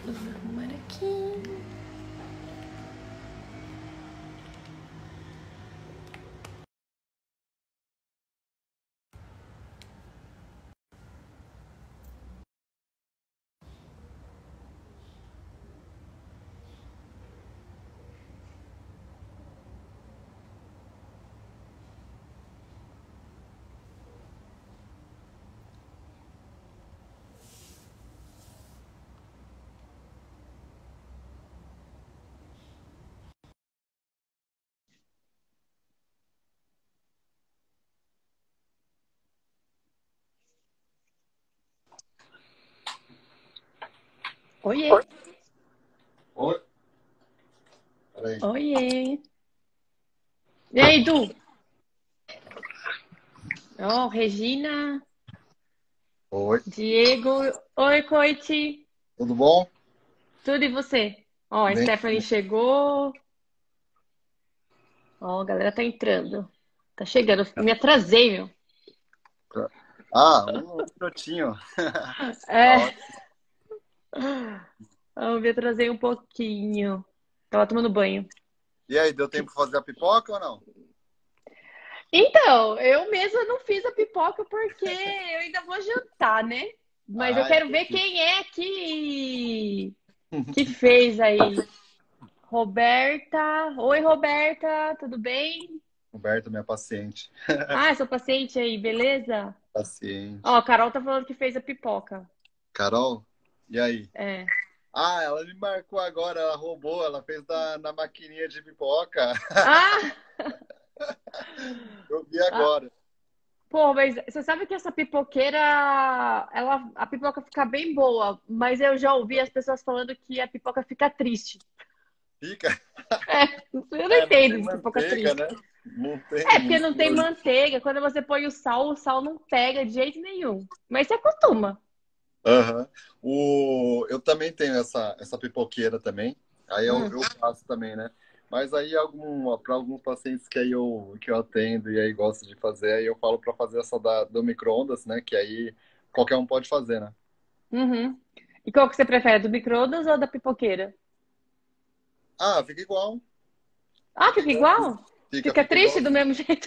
Vamos arrumar aqui. Oiê. Oi? Peraí. Oiê. E aí, Du? Ó, Regina, Oi. Diego. Oi, Coiti. Tudo bom? Tudo e você? Ó, a Bem. Stephanie chegou. Ó, a galera tá entrando. Tá chegando. Me atrasei, meu. Ah, um minutinho. Tá É, ótimo. eu me atrasei um pouquinho. Tava tomando banho. E aí, deu tempo de fazer a pipoca ou não? Então, eu mesma não fiz a pipoca porque eu ainda vou jantar, né? Mas eu Ah, quero ver entendi. quem é que fez aí. Roberta. Oi, Roberta, tudo bem? Roberto, minha paciente. Ah, seu paciente aí, beleza? Ó, Paciente. a Carol tá falando que fez a pipoca. Carol, e aí? É. Ah, ela me marcou agora, ela roubou, ela fez na maquininha de pipoca. Ah! Eu vi Ah, agora. pô, mas você sabe que essa pipoqueira, a pipoca fica bem boa, mas eu já ouvi as pessoas falando que a pipoca fica triste. Fica. É, eu não É, não entendo tem de pipoca manteiga, triste. né? Não É, tem. porque não tem manteiga. Quando você põe o sal não pega de jeito nenhum. Mas você acostuma. Aham. Eu também tenho essa pipoqueira também. Aí Hum. eu faço também, né? Mas aí para alguns pacientes que eu atendo e aí gosto de fazer, aí eu falo para fazer essa do micro-ondas, né? Que aí qualquer um pode fazer, né? Uhum. E qual que você prefere, do micro-ondas ou da pipoqueira? Ah, fica igual. Ah, fica igual? Fica Fica triste igual. do mesmo jeito?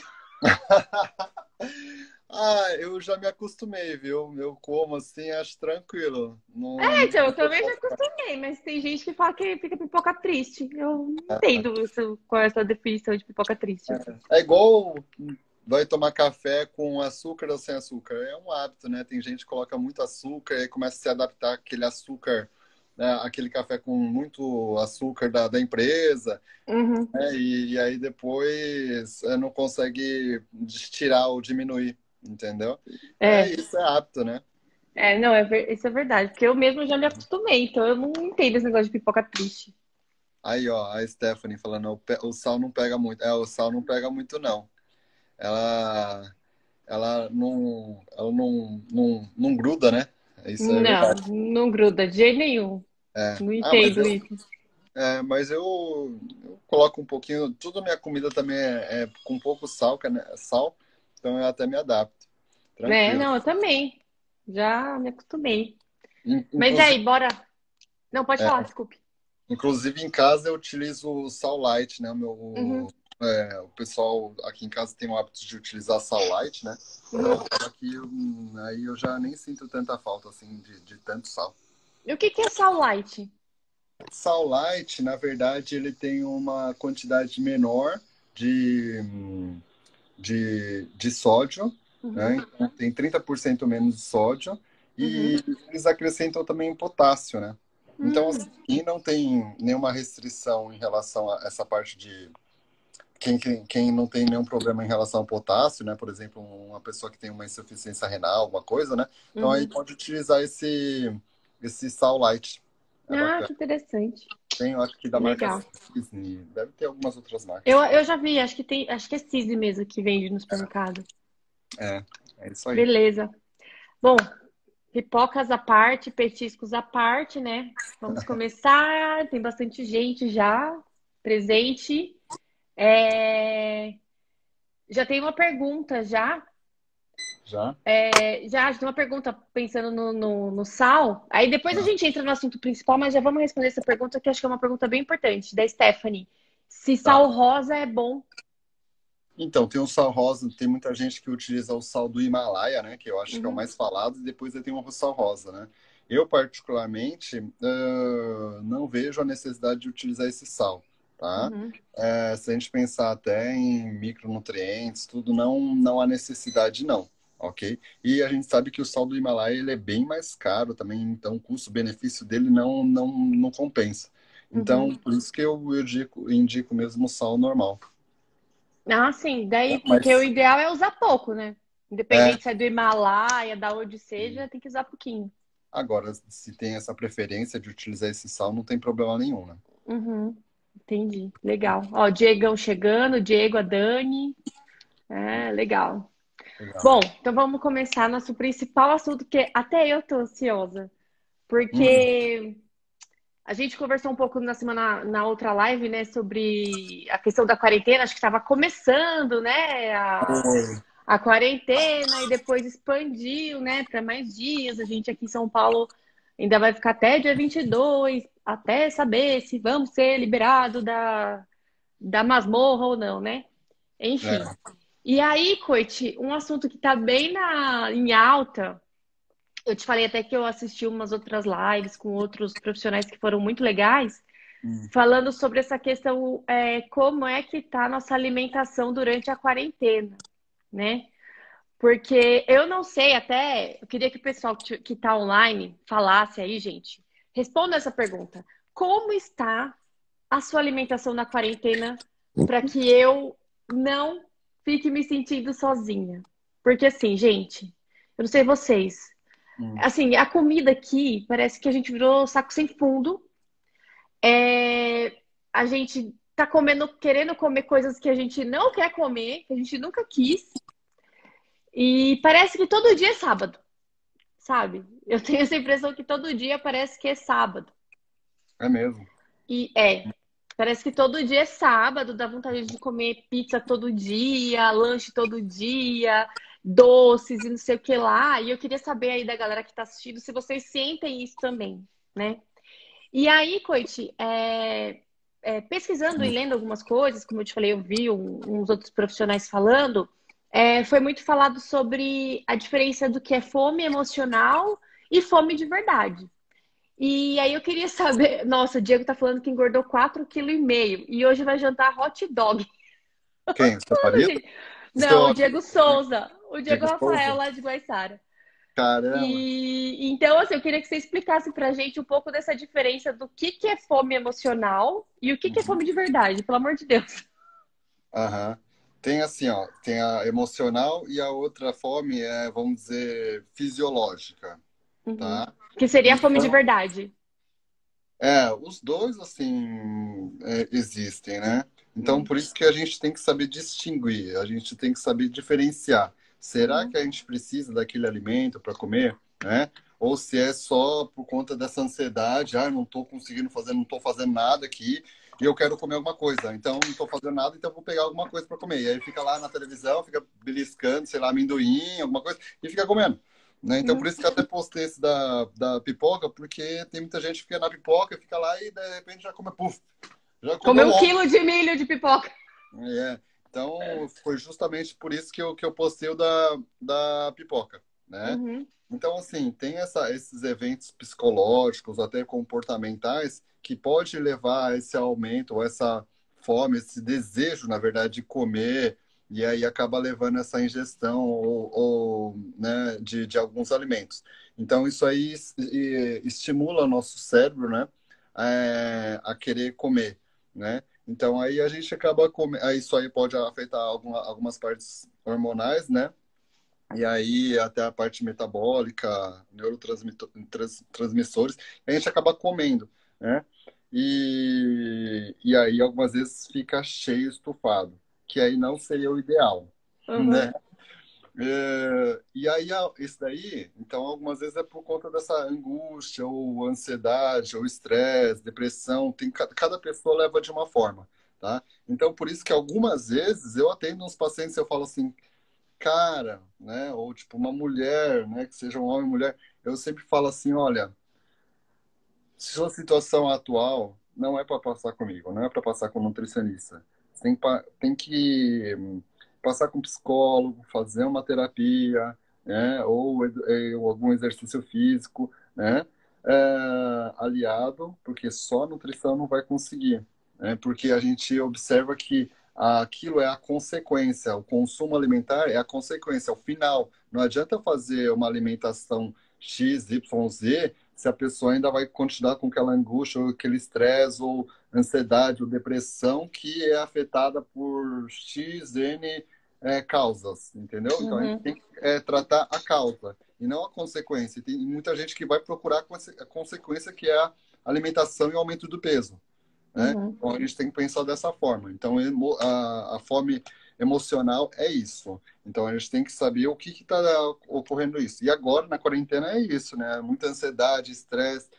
Ah, eu já me acostumei, viu? Eu como assim, acho tranquilo. É, Não então, eu fica também já acostumei, mas tem gente que fala que fica pipoca triste. Eu não entendo qual é essa definição de pipoca triste. É igual vai tomar café com açúcar ou sem açúcar. É um hábito, né? Tem gente que coloca muito açúcar e aí começa a se adaptar àquele açúcar, né? Aquele café com muito açúcar da empresa, Uhum. né? E aí depois não consegue tirar ou diminuir, entendeu? É É, isso, é hábito, né? não, isso é verdade, porque eu mesmo já me acostumei, então eu não entendo esse negócio de pipoca triste. Aí, ó, a Stephanie falando, o sal não pega muito. É, o sal não pega muito, não. Ela, ela não gruda, né? Isso é Não, verdade. não gruda de jeito nenhum. É. Não Ah, mas entendo eu, isso. mas eu coloco um pouquinho. Tudo minha comida também é com pouco sal, sal, então eu até me adapto. É, Tranquilo. não, eu também. Já me acostumei. Mas Inclusive, aí, bora. Não, pode falar, desculpe. inclusive em casa eu utilizo o sal light, né? Uhum, O pessoal aqui em casa tem o hábito de utilizar sal light, né? uhum. Aqui aí eu já nem sinto tanta falta assim de tanto sal. E o que que é sal light? Sal light, na verdade, ele tem uma quantidade menor de, de sódio, né? Uhum, Então, tem 30% menos de sódio uhum. e eles acrescentam também potássio, né? Então, Hum, assim, quem não tem nenhuma restrição em relação a essa parte de. Quem não tem nenhum problema em relação ao potássio, né? Por exemplo, uma pessoa que tem uma insuficiência renal, alguma coisa, né? Então aí uhum. pode utilizar esse sal light. É Ah, bacana. que interessante. Tem, eu acho que da marca Legal. Cisne. Deve ter algumas outras Eu, marcas. eu já vi, acho que tem, acho que é Cisne mesmo que vende no supermercado. É, é isso aí. Beleza. Bom, pipocas à parte, petiscos à parte, né? Vamos começar. Tem bastante gente já presente. É, já tem uma pergunta já. Já? Já tem uma pergunta pensando no sal. Aí depois a Ah, gente entra no assunto principal, mas já vamos responder essa pergunta que acho que é uma pergunta bem importante, da Stephanie. Se tá. sal rosa é bom. Então, tem o sal rosa, tem muita gente que utiliza o sal do Himalaia, né? Que eu acho que é o Uhum, mais falado, e depois tem o sal rosa, né? Eu, particularmente, não vejo a necessidade de utilizar esse sal, tá? uhum, Se a gente pensar até em micronutrientes, tudo, não há necessidade, não, ok? E a gente sabe que o sal do Himalaia, ele é bem mais caro também, então o custo-benefício dele não compensa. uhum. Então, por isso que eu indico mesmo o sal normal. Ah, sim. Daí, porque o Mas, ideal é usar pouco, né? é, Independente se é do Himalaia, da onde seja, tem que usar pouquinho. agora, se tem essa preferência de utilizar esse sal, não tem problema nenhum, né? Uhum, entendi. Legal. Ó, Diegão chegando, Diego, a Dani. É, legal. Legal. Bom, então vamos começar nosso principal assunto, que até eu tô ansiosa, Hum, porque a gente conversou um pouco na outra live, né, sobre a questão da quarentena, acho que estava começando, né, foi. a quarentena e depois expandiu, né, para mais dias. A gente aqui em São Paulo ainda vai ficar até dia 22, até saber se vamos ser liberados da masmorra ou não, né? Enfim. É. E aí, Coit, um assunto que está bem em alta, eu te falei até que eu assisti umas outras lives com outros profissionais que foram muito legais, Hum, falando sobre essa questão, como é que está a nossa alimentação durante a quarentena, né? Porque eu não sei, até eu queria que o pessoal que está online falasse aí, gente. Responda essa pergunta. Como está a sua alimentação na quarentena para que eu não fique me sentindo sozinha? Porque assim, gente, eu não sei vocês. hum. Assim, a comida aqui parece que a gente virou saco sem fundo. A gente tá comendo, querendo comer coisas que a gente não quer comer, que a gente nunca quis. E parece que todo dia é sábado, sabe? Eu tenho essa impressão que todo dia parece que é sábado. É mesmo. E parece que todo dia é sábado, dá vontade de comer pizza todo dia, lanche todo dia, doces e não sei o que lá. E eu queria saber aí da galera que tá assistindo se vocês sentem isso também, né? E aí, Coit, pesquisando e lendo algumas coisas, como eu te falei, eu vi uns outros profissionais falando, foi muito falado sobre a diferença do que é fome emocional e fome de verdade. E aí eu queria saber, nossa, o Diego tá falando que engordou 4,5 kg e hoje vai jantar hot dog. Quem? Seu Mano, marido? gente. Seu Não, o amigo? Diego Souza. O Diego Diego Rafael, Souza? lá de Guaiçara. Caramba. E então, assim, eu queria que você explicasse pra gente um pouco dessa diferença do que é fome emocional e o que é Uhum. fome de verdade, pelo amor de Deus. Aham. Tem assim, ó, tem a emocional e a outra fome é, vamos dizer, fisiológica, Uhum. tá? Que seria a fome de Então, verdade. os dois, assim, existem, né? Então, Hum. por isso que a gente tem que saber distinguir, a gente tem que saber diferenciar. Será Uhum. que a gente precisa daquele alimento para comer, né? Ou se é só por conta dessa ansiedade, ah, eu não estou conseguindo fazer, não estou fazendo nada aqui e eu quero comer alguma coisa. Então, não estou fazendo nada, então vou pegar alguma coisa para comer. E aí fica lá na televisão, fica beliscando, sei lá, amendoim, alguma coisa, e fica comendo. Né? Então, por Uhum. isso que eu até postei esse da pipoca, porque tem muita gente que fica na pipoca, fica lá e de repente já come, puf, já comeu Comer um um monte. quilo de milho de pipoca. É. Então, foi justamente por isso que eu postei o da pipoca, né? Uhum. Então, assim, tem esses eventos psicológicos, até comportamentais, que pode levar a esse aumento, ou essa fome, esse desejo, na verdade, de comer, e aí acaba levando essa ingestão né, de alguns alimentos. Então, isso aí estimula o nosso cérebro, né, a querer comer, né? Então, aí a gente acaba comendo, aí isso aí pode afetar algumas partes hormonais, né? E aí até a parte metabólica, neurotransmissores, a gente acaba comendo, né? E aí algumas vezes fica cheio, estufado, que aí não seria o ideal, Uhum. né? E aí isso daí, então algumas vezes é por conta dessa angústia, ou ansiedade, ou estresse, depressão, cada pessoa leva de uma forma, tá? Então por isso que algumas vezes eu atendo uns pacientes e eu falo assim, cara, né? Ou tipo uma mulher, né? Que seja um homem ou mulher. Eu sempre falo assim, olha, sua situação atual não é para passar comigo, não é para passar com um nutricionista. Você tem que passar com um psicólogo, fazer uma terapia, né? Ou algum exercício físico, né? Aliado, porque só a nutrição não vai conseguir, né? Porque a gente observa que aquilo é a consequência, o consumo alimentar é a consequência, é o final. Não adianta fazer uma alimentação X, Y, Z se a pessoa ainda vai continuar com aquela angústia, ou aquele estresse, ou ansiedade, ou depressão que é afetada por X, N causas, entendeu? Então a gente Uhum, tem que tratar a causa e não a consequência. Tem muita gente que vai procurar a consequência que é a alimentação e o aumento do peso, né? uhum, Então a gente tem que pensar dessa forma. Então a fome emocional é isso. Então a gente tem que saber o que está ocorrendo isso. E agora na quarentena é isso, né? Muita ansiedade, estresse.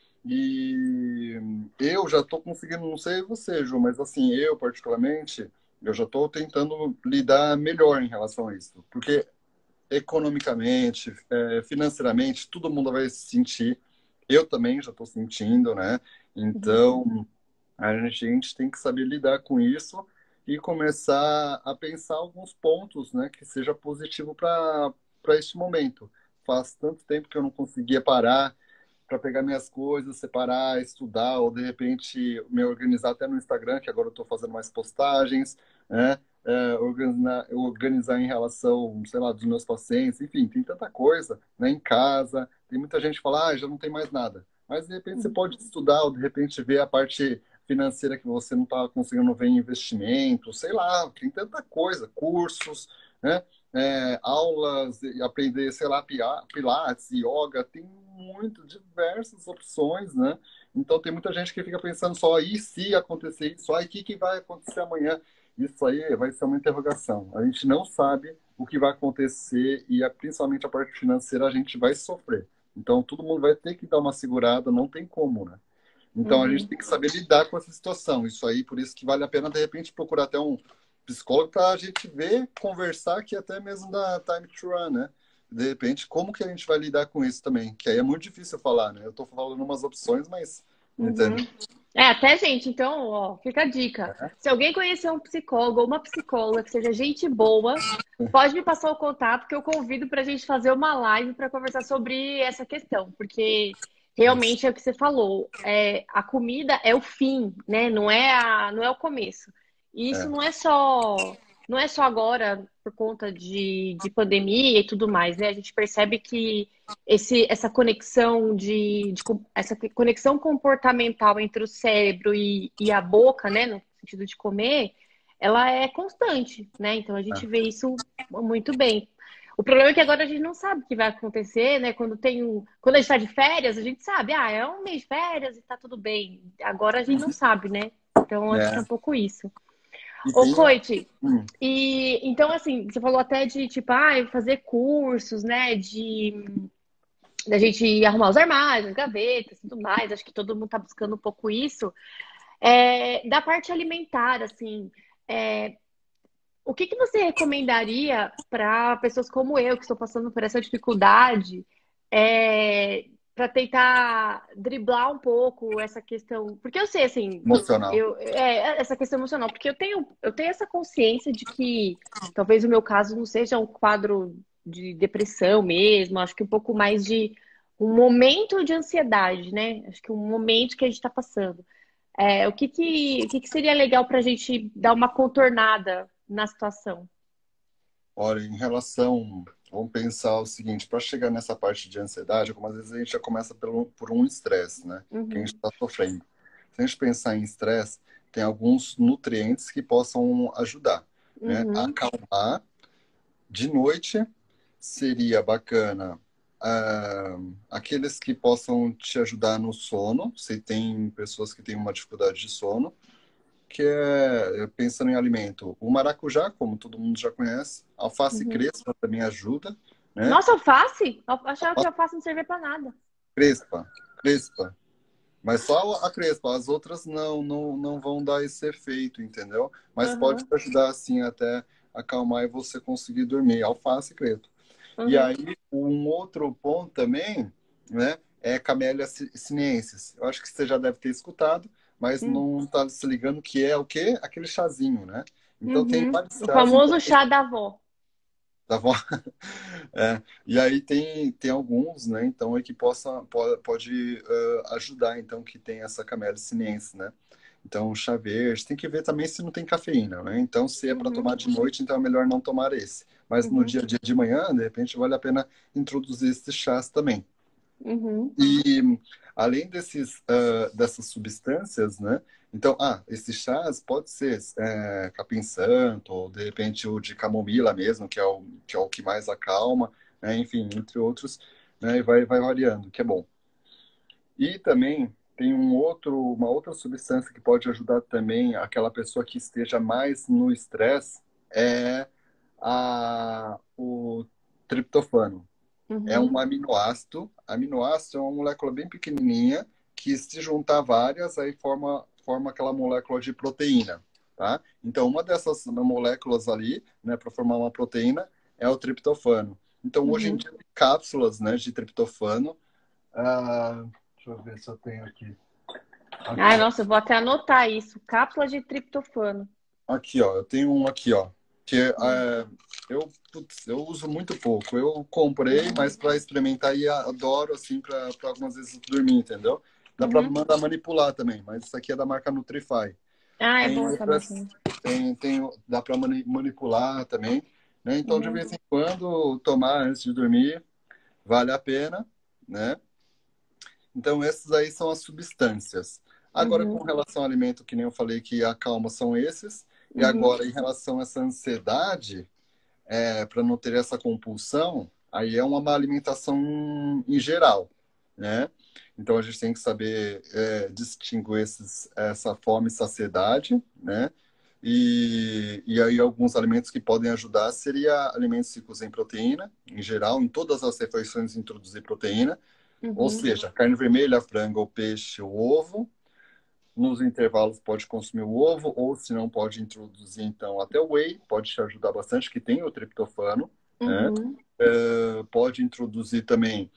E eu já estou conseguindo, não sei você, Ju, mas assim, eu particularmente, eu já estou tentando lidar melhor em relação a isso. Porque economicamente, financeiramente, todo mundo vai se sentir. Eu também já estou sentindo, né? uhum. Então, a gente tem que saber lidar com isso e começar a pensar alguns pontos, né, que seja positivo para este momento. Faz tanto tempo que eu não conseguia parar para pegar minhas coisas, separar, estudar, ou de repente me organizar até no Instagram, que agora eu estou fazendo mais postagens, né? Organizar em relação, sei lá, dos meus pacientes, enfim, tem tanta coisa, né? Em casa, tem muita gente que fala, já não tem mais nada. Mas de repente você Uhum. pode estudar, ou de repente ver a parte financeira que você não está conseguindo ver em investimento, sei lá, tem tanta coisa, cursos, né? Aulas, aprender, sei lá, pilates, yoga, tem muito, diversas opções, né? Então tem muita gente que fica pensando só, e se acontecer isso? Aí, o que, que vai acontecer amanhã? Isso aí vai ser uma interrogação. A gente não sabe o que vai acontecer e principalmente a parte financeira a gente vai sofrer. Então todo mundo vai ter que dar uma segurada, não tem como, né? Então a gente Uhum. tem que saber lidar com essa situação. Isso aí, por isso que vale a pena de repente procurar até um psicólogo para a gente ver, conversar aqui até mesmo da Time to Run, né? De repente, como que a gente vai lidar com isso também? Que aí é muito difícil falar, né? Eu estou falando umas opções, mas Uhum. entende? Até gente, então, ó, fica a dica. Se alguém conhecer um psicólogo ou uma psicóloga que seja gente boa, pode me passar o contato que eu convido para a gente fazer uma live para conversar sobre essa questão, porque Isso. realmente é o que você falou, a comida é o fim, né? Não é o começo. E isso É, não é só agora por conta de pandemia e tudo mais, né? A gente percebe que essa conexão comportamental entre o cérebro e a boca, né, no sentido de comer, ela é constante, né? Então a gente é. vê isso muito bem. O problema é que agora a gente não sabe o que vai acontecer, né? Quando a gente está de férias, a gente sabe, é um mês de férias e tá tudo bem. Agora a gente não sabe, né? Então acho que é um É. pouco isso. E Ô, tem. Coit, Hum, e então assim, você falou até de tipo, fazer cursos, né? Da gente arrumar os armários, as gavetas, tudo mais. Acho que todo mundo está buscando um pouco isso. Da parte alimentar, assim, é, o que que você recomendaria para pessoas como eu, que estou passando por essa dificuldade, para tentar driblar um pouco essa questão? Porque eu sei, assim, emocional. essa questão emocional, porque eu tenho essa consciência de que talvez o meu caso não seja um quadro de depressão mesmo, acho que um pouco mais de um momento de ansiedade, né? Acho que um momento que a gente está passando. O que que seria legal para a gente dar uma contornada na situação? Olha, em relação, vamos pensar o seguinte, para chegar nessa parte de ansiedade, algumas vezes a gente já começa por um estresse, né? Que a gente Uhum, está sofrendo. Se a gente pensar em estresse, tem alguns nutrientes que possam ajudar, né? A uhum, acalmar. De noite seria bacana aqueles que possam te ajudar no sono, se tem pessoas que têm uma dificuldade de sono, que é, pensando em alimento, o maracujá, como todo mundo já conhece, alface uhum. crespa também ajuda, né? Nossa, alface? Eu achava que alface não servia para nada. Crespa, crespa. Mas só a crespa, as outras não vão dar esse efeito, entendeu? Mas pode Uhum, ajudar, assim, até. acalmar e você conseguir dormir. Alface e creto. E Uhum, aí, um outro ponto também, né, é Camellia sinensis. Eu acho que você já deve ter escutado, mas uhum, não está se ligando que é o quê? Aquele chazinho, né? Então tem uhum. vários O chás, então, famoso chá da avó. tá bom? É, e aí tem alguns, né? Então é que pode ajudar, então, que tem essa Camellia sinensis, né? Então, chá verde, tem que ver também se não tem cafeína, né? Então, se é para Uhum, tomar de noite, então é melhor não tomar esse. Mas no uhum, dia a dia de manhã, de repente, vale a pena introduzir esses chás também. uhum, E além dessas substâncias, né? Então, esses chás pode ser capim santo, ou de repente o de camomila mesmo, que é o que mais acalma, né? Enfim, entre outros, né? E vai variando, que é bom. E também tem uma outra substância que pode ajudar também aquela pessoa que esteja mais no estresse, é o triptofano. É um uhum, aminoácido. Aminoácido é uma molécula bem pequenininha que, se juntar várias, aí forma aquela molécula de proteína, tá? Então, uma dessas moléculas ali, né, para formar uma proteína, é o triptofano. Então, hoje em uhum. dia, tem cápsulas, né, de triptofano. Deixa eu ver se eu tenho aqui. Ai, Aqui, ó. nossa, eu vou até anotar isso. Cápsula de triptofano. Aqui, ó. Eu tenho um aqui, ó. Que Hum, eu uso muito pouco. Eu comprei, uhum, mas para experimentar e adoro, assim, para algumas vezes dormir, entendeu? Dá para uhum. mandar manipular também, mas isso aqui é da marca Nutrify. Ah, é Tem bom saber outras, também. dá para manipular também, né? Então, de Uhum, vez em quando, tomar antes de dormir vale a pena, né? Então, essas aí são as substâncias. Agora, com uhum, relação ao alimento, que nem eu falei que acalma, são esses. E uhum, agora, em relação a essa ansiedade, para não ter essa compulsão, aí é uma má alimentação em geral, né? Então, a gente tem que saber distinguir essa fome e saciedade, né? E aí, alguns alimentos que podem ajudar seria alimentos ricos em proteína, em geral, em todas as refeições introduzir proteína, ou uhum, seja, carne vermelha, frango, ou peixe, ou ovo. Nos intervalos pode consumir o ovo, ou se não pode introduzir, então, até o whey, pode te ajudar bastante, que tem o triptofano, né? uhum, Pode introduzir também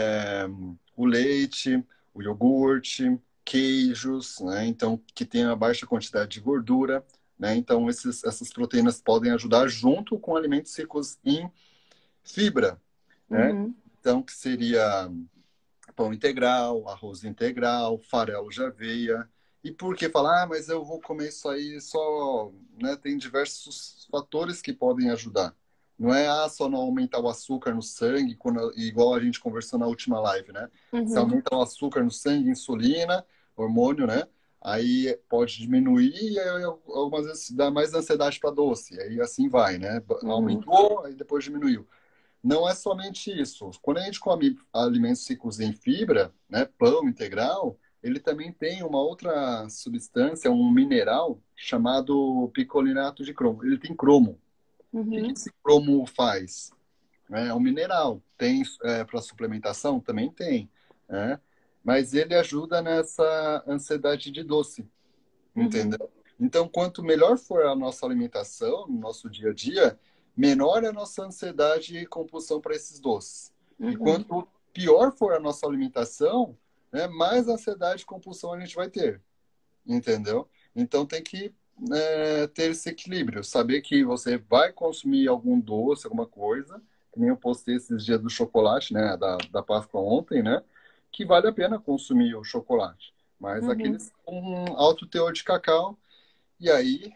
o leite, o iogurte, queijos, né? Então, que tem a baixa quantidade de gordura, né? Então, essas proteínas podem ajudar junto com alimentos ricos em fibra, né? uhum, Então, que seria pão integral, arroz integral, farelo de aveia. E por que falar, mas eu vou comer isso aí só, né? Tem diversos fatores que podem ajudar. Não é só não aumentar o açúcar no sangue, igual a gente conversou na última live, né? Se uhum, aumenta o açúcar no sangue, insulina, hormônio, né? Aí pode diminuir e aí, algumas vezes dá mais ansiedade para doce. Aí assim vai, né? uhum, Aumentou, aí depois diminuiu. Não é somente isso. Quando a gente come alimentos ricos em fibra, né, pão integral, ele também tem uma outra substância, um mineral chamado picolinato de cromo. Ele tem cromo. O que uhum, esse cromo faz? É um mineral. Tem para suplementação? Também tem. Né? Mas ele ajuda nessa ansiedade de doce, uhum, entendeu? Então, quanto melhor for a nossa alimentação no nosso dia a dia, menor é a nossa ansiedade e compulsão para esses doces. E uhum, quanto pior for a nossa alimentação, né, mais ansiedade e compulsão a gente vai ter, entendeu? Então, tem que ter esse equilíbrio, saber que você vai consumir algum doce, alguma coisa, que nem eu postei esses dias do chocolate, né, da Páscoa ontem, né, que vale a pena consumir o chocolate. Mas uhum, aqueles com um alto teor de cacau, e aí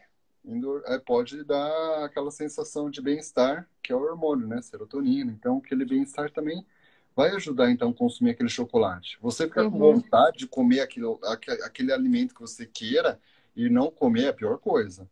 pode dar aquela sensação de bem-estar, que é o hormônio, né? Serotonina. Então, aquele bem-estar também vai ajudar, então, a consumir aquele chocolate. Você ficar com uhum, vontade de comer aquele alimento que você queira e não comer é a pior coisa.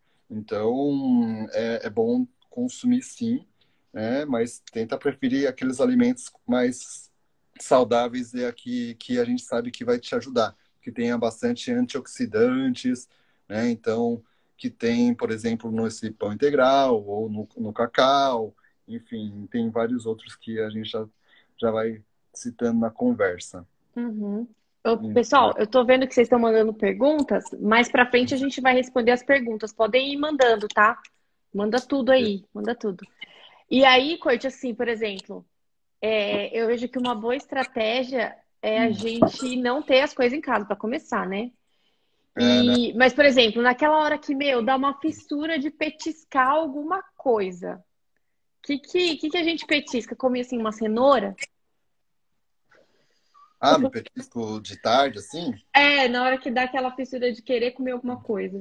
Então, é bom consumir sim, né? Mas tenta preferir aqueles alimentos mais saudáveis e aqui que a gente sabe que vai te ajudar, que tenha bastante antioxidantes, né? Então, que tem, por exemplo, nesse pão integral ou no cacau, enfim, tem vários outros que a gente já vai citando na conversa. uhum. Ô, Entendeu? pessoal, eu tô vendo que vocês estão mandando perguntas. Mais pra frente a gente vai responder as perguntas. Podem ir mandando, tá? Manda tudo aí, manda tudo. E aí, Corte, assim, por exemplo, eu vejo que uma boa estratégia é a Hum. gente não ter as coisas em casa, para começar, né? É, né? Mas, por exemplo, naquela hora que, dá uma fissura de petiscar alguma coisa. Que a gente petisca? Come, assim, uma cenoura? Ah, no petisco de tarde, assim? Na hora que dá aquela fissura de querer comer alguma coisa.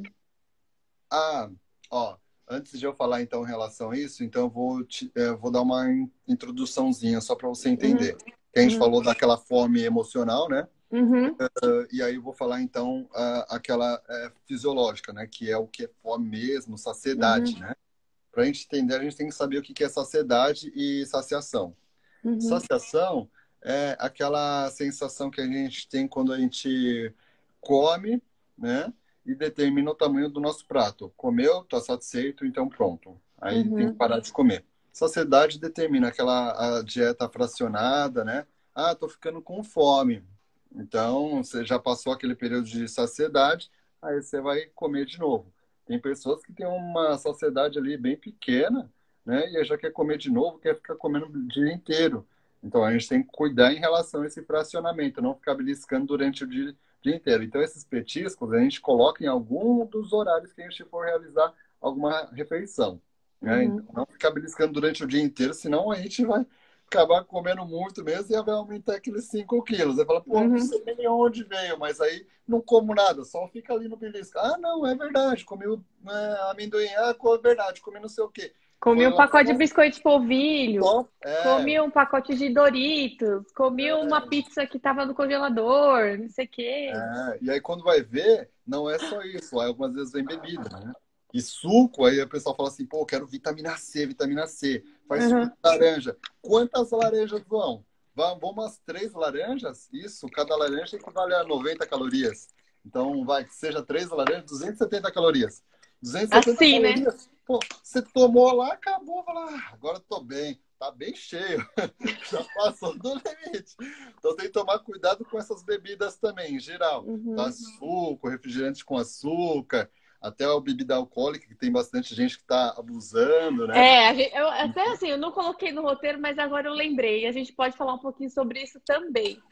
Ah, ó, antes de eu falar então em relação a isso, então vou dar uma introduçãozinha só para você Uhum, entender. Que a gente uhum, falou daquela fome emocional, né? uhum, E aí eu vou falar então aquela fisiológica, né? Que é o que é fome mesmo, saciedade, uhum, né? Para a gente entender, a gente tem que saber o que é saciedade e saciação. uhum, Saciação é aquela sensação que a gente tem quando a gente come, né? E determina o tamanho do nosso prato. Comeu, tá satisfeito, então pronto. Aí tem que uhum, parar de comer. Saciedade determina aquela a dieta fracionada, né? Ah, tô ficando com fome. Então, você já passou aquele período de saciedade, aí você vai comer de novo. Tem pessoas que têm uma saciedade ali bem pequena, né? E aí já quer comer de novo, quer ficar comendo o dia inteiro. Então, a gente tem que cuidar em relação a esse fracionamento, não ficar beliscando durante o dia inteiro. Então, esses petiscos a gente coloca em algum dos horários que a gente for realizar alguma refeição, né? Então, uhum, não ficar beliscando durante o dia inteiro, senão a gente vai acabar comendo muito mesmo e vai aumentar aqueles 5 quilos. Aí fala, pô, não uhum. sei nem onde veio, mas aí não como nada, só fica ali no belisco. Ah, não, é verdade, comi amendoim, é verdade, comi não sei o quê. Comi Foi um lá pacote de biscoito de polvilho, só, comi um pacote de Doritos, comi uma pizza que tava no congelador, não sei o quê. e aí quando vai ver, não é só isso, aí algumas vezes vem bebida, né? E suco, aí o pessoal fala assim, pô, eu quero vitamina C, vitamina C. Faz suco de Uhum. laranja. Quantas laranjas vão? Vão umas 3 laranjas? Isso, cada laranja equivale a 90 calorias. Então, vai, que seja 3 laranjas, 270 calorias. 270 Assim, né? calorias, pô, você tomou lá, acabou, fala, agora eu tô bem, tá bem cheio, já passou do limite. Então tem que tomar cuidado com essas bebidas também, em geral. Tá? Uhum. Suco, refrigerante com açúcar, até a bebida alcoólica, que tem bastante gente que está abusando, né? Até assim, eu não coloquei no roteiro, mas agora eu lembrei. A gente pode falar um pouquinho sobre isso também.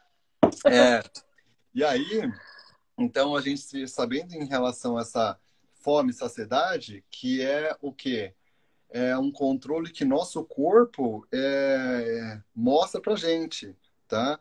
É, e aí, então a gente sabendo em relação a essa fome e saciedade, que é o quê? É um controle que nosso corpo mostra pra gente, tá?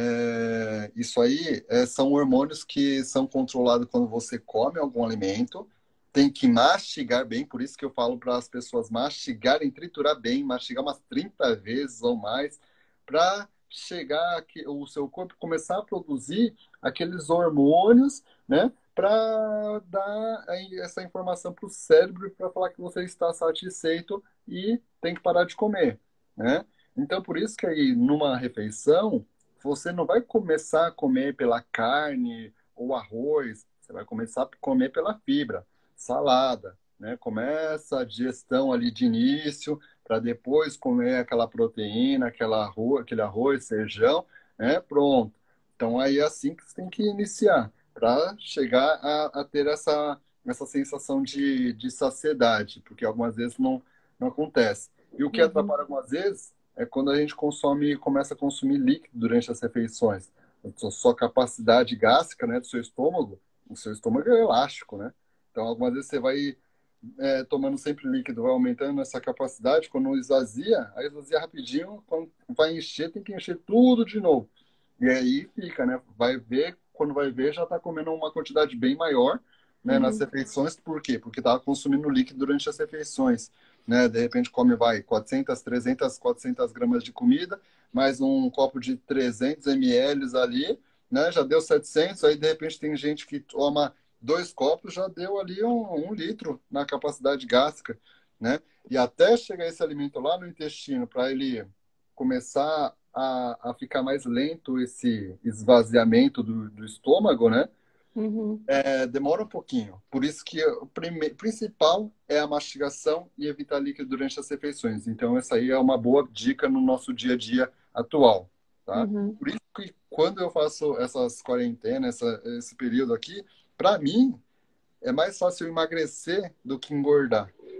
Isso aí são hormônios que são controlados quando você come algum alimento. Tem que mastigar bem, por isso que eu falo para as pessoas mastigarem, triturar bem, mastigar umas 30 vezes ou mais, para chegar aqui, o seu corpo começar a produzir aqueles hormônios, né? Para dar aí essa informação para o cérebro para falar que você está satisfeito e tem que parar de comer, né? Então, por isso que aí, numa refeição, você não vai começar a comer pela carne ou arroz, você vai começar a comer pela fibra, salada, né? Começa a digestão ali de início, para depois comer aquela proteína, aquele arroz, feijão, né? Pronto. Então, aí é assim que você tem que iniciar para chegar a ter essa sensação de saciedade, porque algumas vezes não acontece. E o que Uhum. atrapalha algumas vezes é quando a gente começa a consumir líquido durante as refeições. A sua capacidade gástrica, né, do seu estômago, o seu estômago é elástico, né? Então, algumas vezes você vai tomando sempre líquido, vai aumentando essa capacidade, quando esvazia, aí esvazia rapidinho, quando vai encher, tem que encher tudo de novo. E aí fica, né? Vai ver, quando vai ver, já está comendo uma quantidade bem maior, né, nas Uhum. refeições. Por quê? Porque estava consumindo líquido durante as refeições, né? De repente come, vai, 400, 300, 400 gramas de comida, mais um copo de 300 ml ali, né? Já deu 700. Aí de repente tem gente que toma 2 copos, já deu ali um litro na capacidade gástrica, né? E até chegar esse alimento lá no intestino, para ele começar a ficar mais lento esse esvaziamento do estômago, né? Uhum. Demora um pouquinho. Por isso que o principal é a mastigação e evitar líquido durante as refeições. Então, essa aí é uma boa dica no nosso dia a dia atual, tá? Uhum. Por isso que quando eu faço essas quarentenas, esse período aqui, para mim, é mais fácil eu emagrecer do que engordar.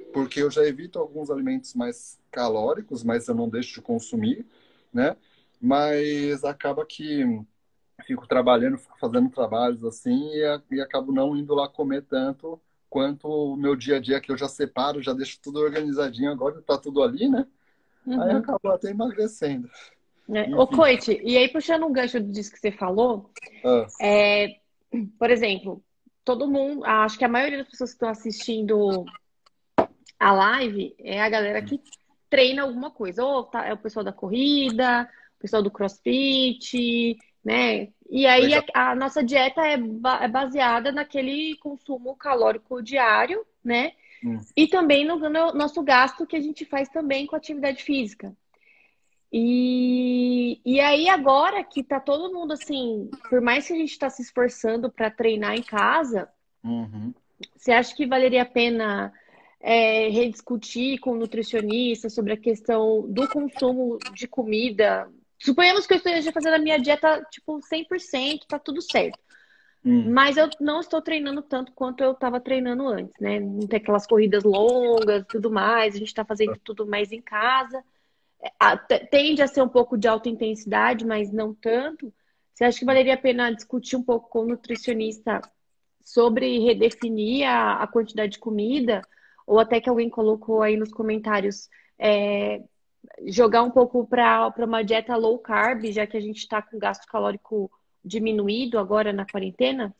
porque eu já evito alguns alimentos mais calóricos, mas eu não deixo de consumir, né? Mas acaba que fico trabalhando, fico fazendo trabalhos assim e acabo não indo lá comer tanto quanto o meu dia a dia, que eu já separo, já deixo tudo organizadinho, agora tá tudo ali, né? Aí Uhum. acabo até emagrecendo. Né? Ô, Enfim. Coit, e aí puxando um gancho disso que você falou, Ah, é, por exemplo, todo mundo, acho que a maioria das pessoas que estão assistindo a live é a galera que treina alguma coisa. Ou é o pessoal da corrida, o pessoal do CrossFit, né? E aí legal. a nossa dieta é baseada naquele consumo calórico diário, né? Hum. E também no nosso gasto que a gente faz também com atividade física. E aí agora que tá todo mundo assim, por mais que a gente está se esforçando para treinar em casa, Uhum. você acha que valeria a pena rediscutir com o nutricionista sobre a questão do consumo de comida? Suponhamos que eu esteja fazendo a minha dieta, tipo, 100%, tá tudo certo. Hum. Mas eu não estou treinando tanto quanto eu estava treinando antes, né? Não tem aquelas corridas longas, tudo mais. A gente está fazendo tudo mais em casa. Tende a ser um pouco de alta intensidade, mas não tanto. Você acha que valeria a pena discutir um pouco com o nutricionista sobre redefinir a quantidade de comida? Ou até que alguém colocou aí nos comentários, é, jogar um pouco para uma dieta low carb, já que a gente está com gasto calórico diminuído agora na quarentena?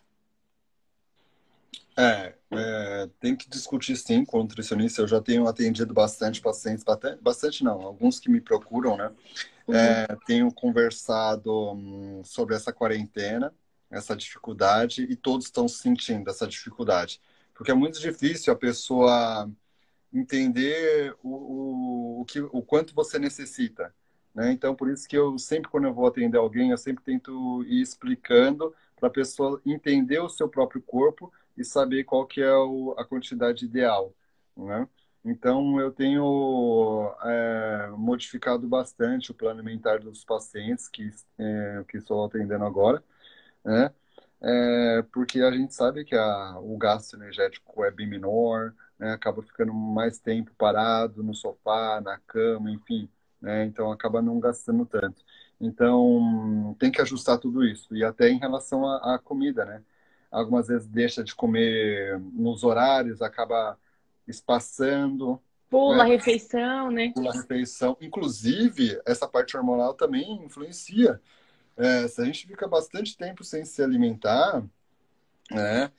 Tem que discutir sim com o nutricionista. Eu já tenho atendido bastante pacientes, bastante não, alguns que me procuram, né? Uhum. Tenho conversado sobre essa quarentena, essa dificuldade, e todos estão sentindo essa dificuldade. Porque é muito difícil a pessoa entender o quanto você necessita, né? Então, por isso que eu sempre, quando eu vou atender alguém, eu sempre tento ir explicando para a pessoa entender o seu próprio corpo e saber qual que é a quantidade ideal, né? Então, eu tenho modificado bastante o plano alimentar dos pacientes que estou atendendo agora, né? Porque a gente sabe que o gasto energético é bem menor, né? Acaba ficando mais tempo parado no sofá, na cama, enfim, né? Então acaba não gastando tanto. Então tem que ajustar tudo isso. E até em relação à comida, né? Algumas vezes deixa de comer nos horários, acaba espaçando, Pula a né? refeição, né? Pula a refeição. Inclusive, essa parte hormonal também influencia. Se a gente fica bastante tempo sem se alimentar, né,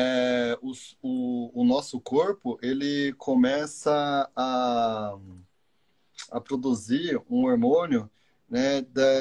o nosso corpo ele começa a produzir um hormônio, né,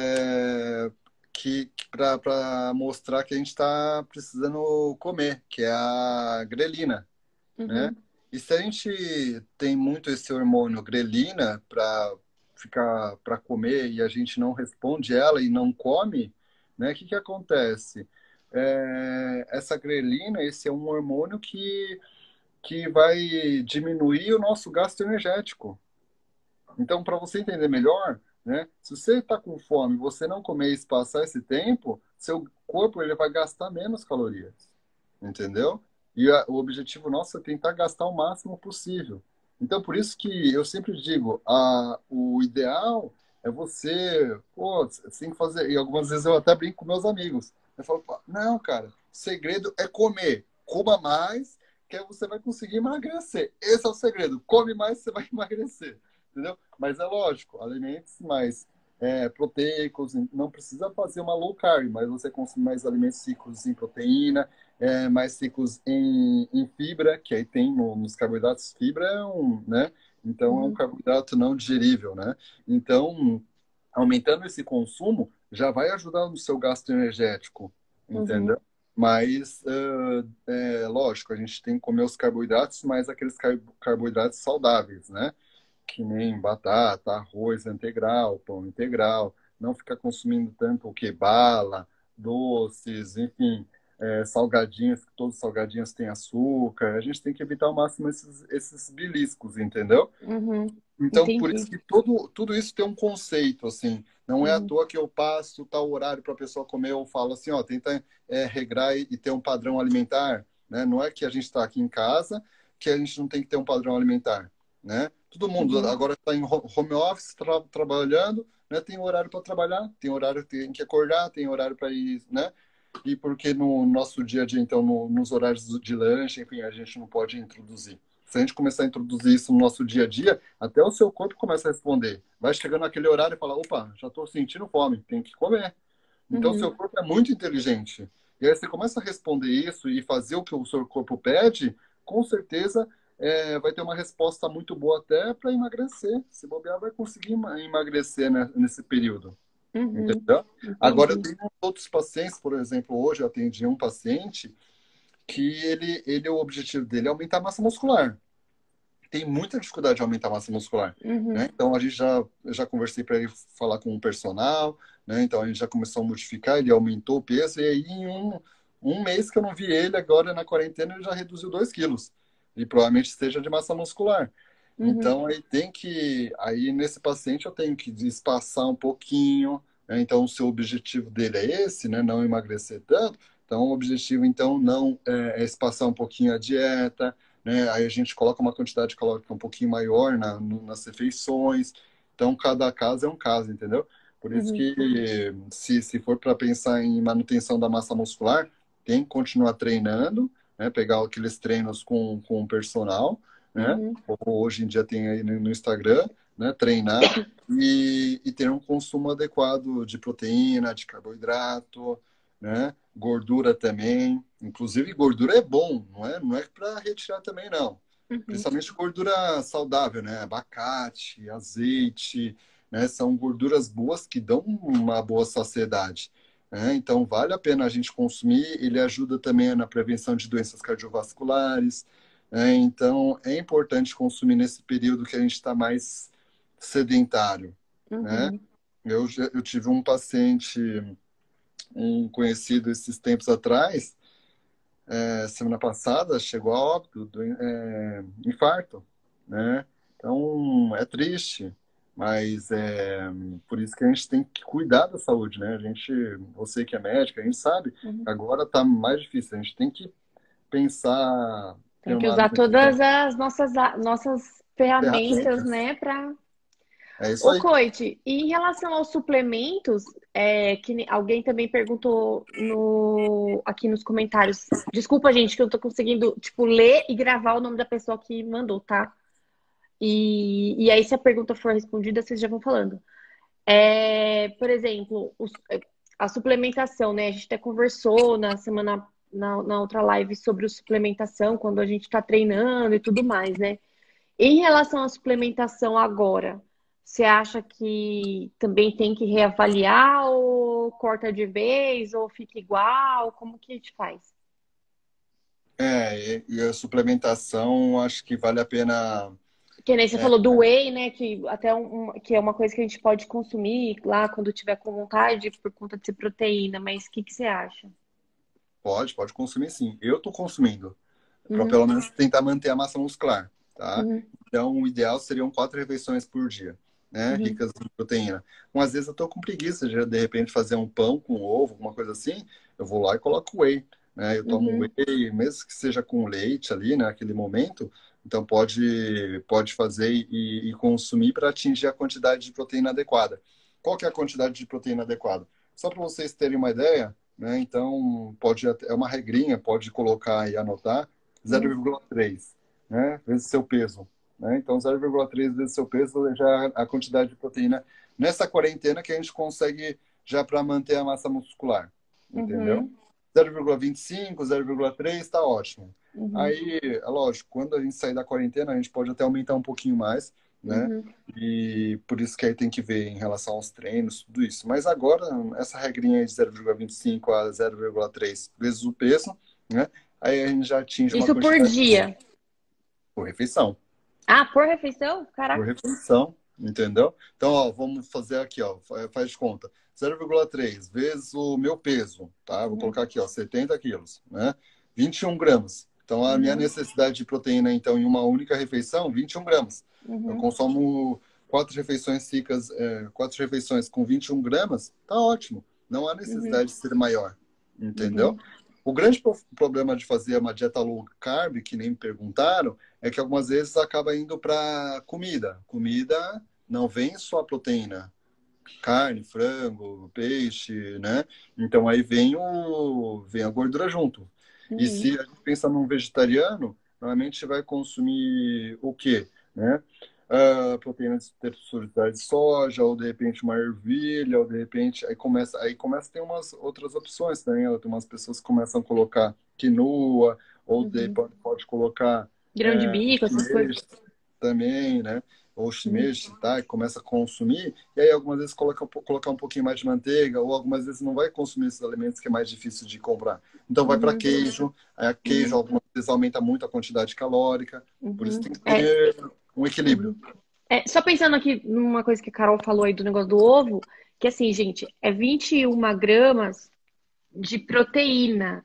que para mostrar que a gente está precisando comer, que é a grelina, né? Uhum. E se a gente tem muito esse hormônio grelina para comer e a gente não responde ela e não come, né? O que que acontece? Essa grelina, esse é um hormônio que vai diminuir o nosso gasto energético. Então, para você entender melhor, né? Se você está com fome, e você não comer e passar esse tempo, seu corpo ele vai gastar menos calorias, entendeu? E o objetivo nosso é tentar gastar o máximo possível. Então, por isso que eu sempre digo, o ideal é você, pô, você tem que fazer. E algumas vezes eu até brinco com meus amigos. Eu falo, pô, não, cara, o segredo é comer. Coma mais, que aí você vai conseguir emagrecer. Esse é o segredo. Come mais, você vai emagrecer. Entendeu? Mas é lógico, alimentos mais proteicos, não precisa fazer uma low carb, mas você consome mais alimentos ricos em proteína, mais ricos em fibra, que aí tem nos carboidratos, fibra né? Então é um Uhum. carboidrato não digerível, né? Então, aumentando esse consumo já vai ajudar no seu gasto energético, Uhum. entendeu? Mas, lógico, a gente tem que comer os carboidratos, mas aqueles carboidratos saudáveis, né? Que nem batata, arroz integral, pão integral, não ficar consumindo tanto o que bala, doces, enfim, salgadinhos, que todos os salgadinhos têm açúcar. A gente tem que evitar ao máximo esses beliscos, entendeu? Uhum. Então, por isso Entendi. que tudo isso tem um conceito, assim. Não é à Uhum. toa que eu passo tal horário para a pessoa comer, eu falo assim, ó, tenta regrar e ter um padrão alimentar, né? Não é que a gente está aqui em casa que a gente não tem que ter um padrão alimentar, né? Todo mundo Uhum. agora está em home office, trabalhando, né? Tem horário para trabalhar, tem horário que tem que acordar, tem horário para ir, né? E porque no nosso dia a dia, então, nos horários de lanche, enfim, a gente não pode introduzir. Se a gente começar a introduzir isso no nosso dia a dia, até o seu corpo começa a responder. Vai chegando naquele horário e fala, opa, já estou sentindo fome, tem que comer. Então, o seu Uhum. corpo é muito inteligente. E aí você começa a responder isso e fazer o que o seu corpo pede, com certeza vai ter uma resposta muito boa até para emagrecer. Se bobear, vai conseguir emagrecer, né, nesse período. Uhum. Entendeu? Agora, eu Entendi. tenho outros pacientes, por exemplo, hoje eu atendi um paciente que o objetivo dele é aumentar a massa muscular. Tem muita dificuldade de aumentar a massa muscular, né? Uhum. Então, a gente já conversei para ele falar com um personal, né? Então, a gente já começou a modificar, ele aumentou o peso, e aí em um mês que eu não vi ele, agora na quarentena, ele já reduziu 2 quilos. E provavelmente esteja de massa muscular. Uhum. Então, aí nesse paciente eu tenho que espaçar um pouquinho, né? Então, o seu objetivo dele é esse, né? Não emagrecer tanto. Então, o objetivo, então, não é espaçar um pouquinho a dieta, né? Aí a gente coloca uma quantidade calórica um pouquinho maior nas refeições. Então, cada caso é um caso, entendeu? Por isso Uhum. que, se for para pensar em manutenção da massa muscular, tem que continuar treinando, né? Pegar aqueles treinos com o personal, né? Uhum. Ou hoje em dia tem aí no Instagram, né? Treinar e ter um consumo adequado de proteína, de carboidrato, né? Gordura também. Inclusive, gordura é bom, não é para retirar também, não. Uhum. Principalmente gordura saudável, né? Abacate, azeite, né? São gorduras boas que dão uma boa saciedade, né? Então, vale a pena a gente consumir. Ele ajuda também na prevenção de doenças cardiovasculares, né? Então, é importante consumir nesse período que a gente está mais sedentário, né? Uhum. Eu tive um paciente, um conhecido esses tempos atrás, semana passada, chegou a óbito do infarto, né? Então, é triste, mas por isso que a gente tem que cuidar da saúde, né? Você que é médica, a gente sabe que Uhum. agora está mais difícil, a gente tem que pensar, ter Tem que uma usar todas alimentação as nossas ferramentas, ferramentas. né, para. É isso Ô, aí. Coit, e em relação aos suplementos, alguém também perguntou aqui nos comentários. Desculpa, gente, que eu não tô conseguindo, tipo, ler e gravar o nome da pessoa que mandou, tá? E aí, se a pergunta for respondida, vocês já vão falando. Por exemplo, a suplementação, né? A gente até conversou na outra live sobre a suplementação, quando a gente está treinando e tudo mais, né? Em relação à suplementação agora, você acha que também tem que reavaliar ou corta de vez ou fica igual? Como que a gente faz? E a suplementação, acho que vale a pena. Que nem você é, falou do whey, né? Que até que é uma coisa que a gente pode consumir lá quando tiver com vontade por conta de ser proteína, mas o que que você acha? pode consumir sim. Eu estou consumindo, para Uhum, pelo menos tentar manter a massa muscular, tá? uhum, Então, o ideal seriam 4 refeições por dia, né? uhum, Ricas em proteína. Às vezes eu estou com preguiça de repente, fazer um pão com ovo, alguma coisa assim, eu vou lá e coloco whey, né? Eu tomo uhum, whey, mesmo que seja com leite ali, né? Naquele momento, então pode fazer e consumir para atingir a quantidade de proteína adequada. Qual que é a quantidade de proteína adequada? Só para vocês terem uma ideia, né? Então, é uma regrinha, pode colocar e anotar, uhum, 0,3, né? Vezes seu peso, né? Então, 0,3 vezes seu peso já é a quantidade de proteína nessa quarentena que a gente consegue já para manter a massa muscular, entendeu? uhum, 0,25, 0,3 está ótimo. uhum, Aí, é lógico, quando a gente sair da quarentena, a gente pode até aumentar um pouquinho mais, né? uhum, E por isso que aí tem que ver em relação aos treinos, tudo isso. Mas agora, essa regrinha aí de 0,25 a 0,3 vezes o peso, né? Aí a gente já atinge uma Isso por quantidade boa dia. por refeição. Ah, por refeição? Por Caraca. refeição, entendeu? Então, ó, vamos fazer aqui, ó, faz de conta. 0,3 vezes o meu peso, tá? Vou Uhum, colocar aqui, ó, 70 quilos, né? 21 gramas. Então, a minha uhum, necessidade de proteína, então, em uma única refeição, 21 gramas. Eu uhum, consumo 4 refeições ricas, 4 refeições com 21 gramas, tá ótimo. Não há uhum, necessidade de ser maior, entendeu? uhum. O grande problema de fazer uma dieta low carb, que nem me perguntaram, é que algumas vezes acaba indo para comida. Comida não vem só a proteína, carne, frango, peixe, né? Então aí vem a gordura junto. E Uhum, se a gente pensa num vegetariano, normalmente vai consumir o quê, né? Proteína de textura de soja, ou de repente uma ervilha, ou de repente aí começa a ter umas outras opções também. Tem umas pessoas que começam a colocar quinoa, ou uhum. pode colocar Grão de bico, essas coisas. shimeji também, né? Ou Uhum, shimeji, tá? E começa a consumir, e aí algumas vezes colocar um pouquinho mais de manteiga, ou algumas vezes não vai consumir esses alimentos que é mais difícil de comprar. Então vai para uhum, queijo, aí a queijo uhum, algumas vezes aumenta muito a quantidade calórica, por isso uhum. tem que É, ter um equilíbrio. uhum. Só pensando aqui numa coisa que a Carol falou aí do negócio do ovo, que assim, gente, é 21 gramas de proteína.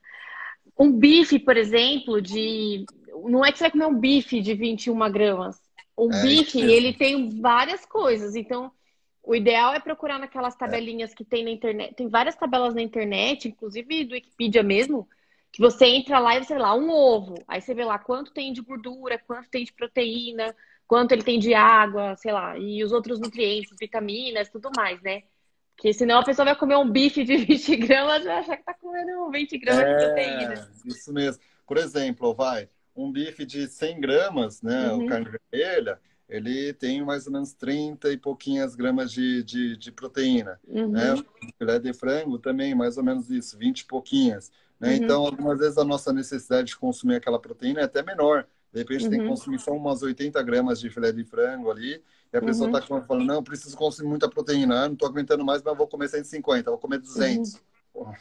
Um bife, por exemplo, de. Não é que você vai comer um bife de 21 gramas. Um É isso bife, ele mesmo. tem várias coisas. Então, o ideal é procurar naquelas É, tabelinhas que tem na internet. Tem várias tabelas na internet, inclusive do Wikipedia mesmo, que você entra lá e você vê lá um ovo. Aí você vê lá quanto tem de gordura, quanto tem de proteína, quanto ele tem de água, sei lá, e os outros nutrientes, vitaminas, tudo mais, né? Porque senão a pessoa vai comer um bife de 20 gramas e vai achar que tá comendo 20 gramas de proteína. isso mesmo. Por exemplo, um bife de 100 gramas, né, o Uhum, carne vermelha, ele tem mais ou menos 30 e pouquinhas gramas de proteína, né? uhum, O filé de frango também, mais ou menos isso, 20 e pouquinhas, né? uhum, Então, algumas vezes a nossa necessidade de consumir aquela proteína é até menor. De repente tem que uhum, consumir só umas 80 gramas de filé de frango ali, e a pessoa está uhum, falando, não, preciso consumir muita proteína, não estou aguentando mais, mas vou comer 150, vou comer uhum, 200. Porra,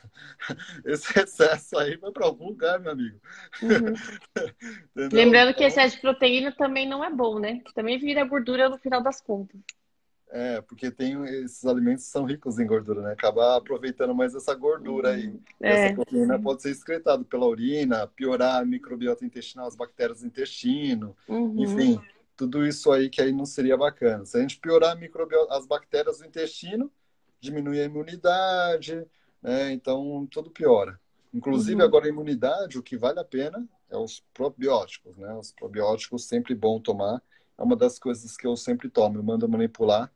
esse excesso aí vai para algum lugar, meu amigo. uhum. Entendeu? Lembrando que Então, excesso de proteína também não é bom, né? Que também vira gordura no final das contas. porque tem esses alimentos que são ricos em gordura, né? Acabar aproveitando mais essa gordura aí. Uhum. E essa É. proteína pode ser excretada pela urina, piorar a microbiota intestinal, as bactérias do intestino, Uhum. enfim, tudo isso aí que aí não seria bacana. Se a gente piorar a microbiota, as bactérias do intestino, diminui a imunidade, né? Então tudo piora. Inclusive Uhum. agora a imunidade, o que vale a pena é os probióticos, né? Os probióticos sempre bom tomar. É uma das coisas que eu sempre tomo. Eu mando manipular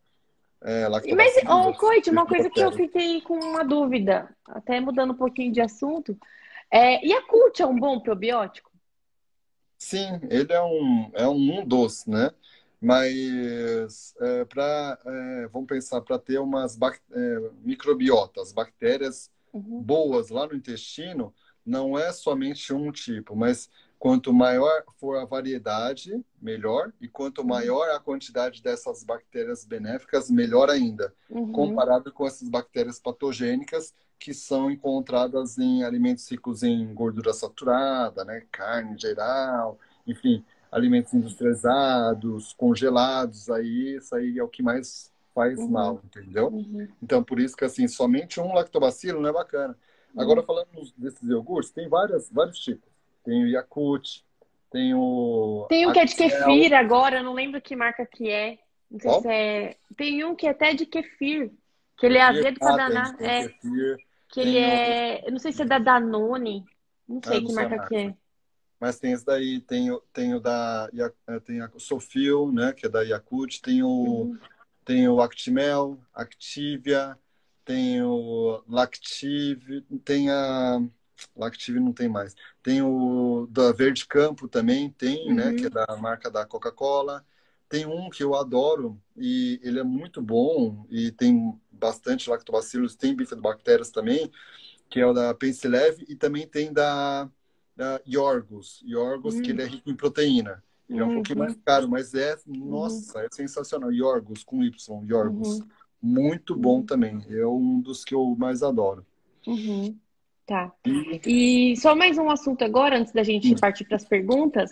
Mas, ô, lactobacilos, Coit, uma coisa que eu bifidobactéria. fiquei com uma dúvida, até mudando um pouquinho de assunto, Yakult é um bom probiótico? Sim, ele é um dos, né? Mas vamos pensar, para ter umas microbiotas, bactérias Uhum. boas lá no intestino, não é somente um tipo, mas quanto maior for a variedade, melhor, e quanto Uhum. maior a quantidade dessas bactérias benéficas, melhor ainda, Uhum. comparado com essas bactérias patogênicas que são encontradas em alimentos ricos em gordura saturada, né, carne em geral, enfim, alimentos industrializados, congelados, aí isso aí é o que mais faz Uhum. mal, entendeu? Uhum. Então, por isso que assim, somente um lactobacilo não é bacana. Agora, Uhum. falando desses iogurtes, tem vários tipos. Tem o Yakult, tem o Tem um que é de Actimel. kefir agora, eu não lembro que marca que é. Não sei se Qual? é. Tem um que é até de kefir, que ele é Kefir? azedo pra Ah, danar. tem kefir, Que ele tem o... é. Eu não sei se é da Danone. Não sei Não que sei a marca que marca. é. Mas tem esse daí, tem o tem a Sofil, né, que é da Yakult, Uhum. tem o Actimel, Activia, tem o Lactive, tem a... Lactive não tem mais. Tem o da Verde Campo também, tem, né, que é Uhum. da marca da Coca-Cola. Tem um que eu adoro e ele é muito bom e tem bastante lactobacilos, tem bifidobactérias também, que é o da Pensilev e também tem da Yorgos. Yorgos, que ele é Uhum. rico em proteína. Ele é um pouquinho mais Uhum. caro, mas Uhum. nossa, é sensacional. Yorgos, com Y, Yorgos. Uhum. Muito bom Uhum. também. É um dos que eu mais adoro. Uhum. Tá. E, E só mais um assunto agora, antes da gente partir para as perguntas.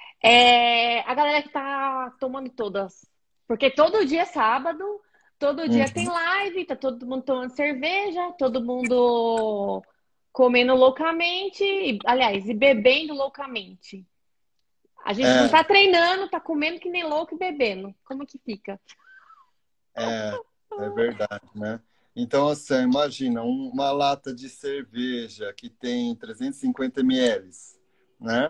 A galera que tá tomando todas. Porque todo dia é sábado, todo dia tem uhum, live, tá todo mundo tomando cerveja, todo mundo comendo loucamente, aliás, e bebendo loucamente. A gente não é, tá treinando, tá comendo que nem louco e bebendo. Como que fica? é verdade, né? Então, assim, imagina uma lata de cerveja que tem 350 ml, né?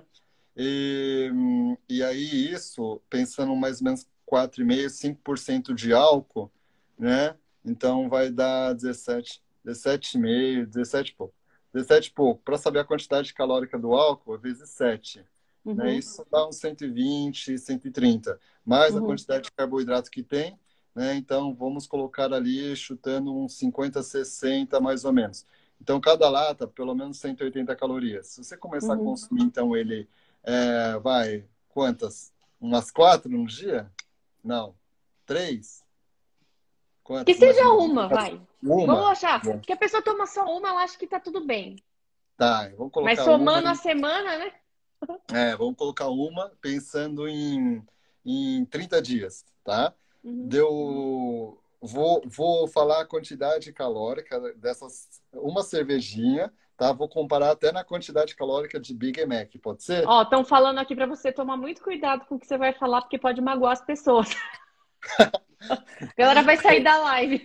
E aí isso, pensando mais ou menos 4,5, 5% de álcool, né? Então vai dar 17,5, 17 e pouco. 17 e pouco. Para saber a quantidade calórica do álcool, vezes 7, né? Uhum, Isso dá uns 120, 130. Mais a uhum, quantidade de carboidrato que tem, né? Então vamos colocar ali chutando uns 50, 60 mais ou menos. Então cada lata, pelo menos 180 calorias. Se você começar a uhum. consumir então ele vai, quantas? Umas 4 no dia? Não. 3? Que Quantas? seja Imagina. uma, vai. Vamos Uma? achar Bom, que a pessoa toma só uma, eu acho que tá tudo bem. tá, vamos Mas colocar uma. somando a semana, né? Vamos colocar uma pensando em 30 dias, tá? Uhum. Deu. Vou falar a quantidade calórica dessas. Uma cervejinha, tá? Vou comparar até na quantidade calórica de Big Mac, pode ser? Ó, estão falando aqui para você tomar muito cuidado com o que você vai falar, porque pode magoar as pessoas. A galera vai sair da live.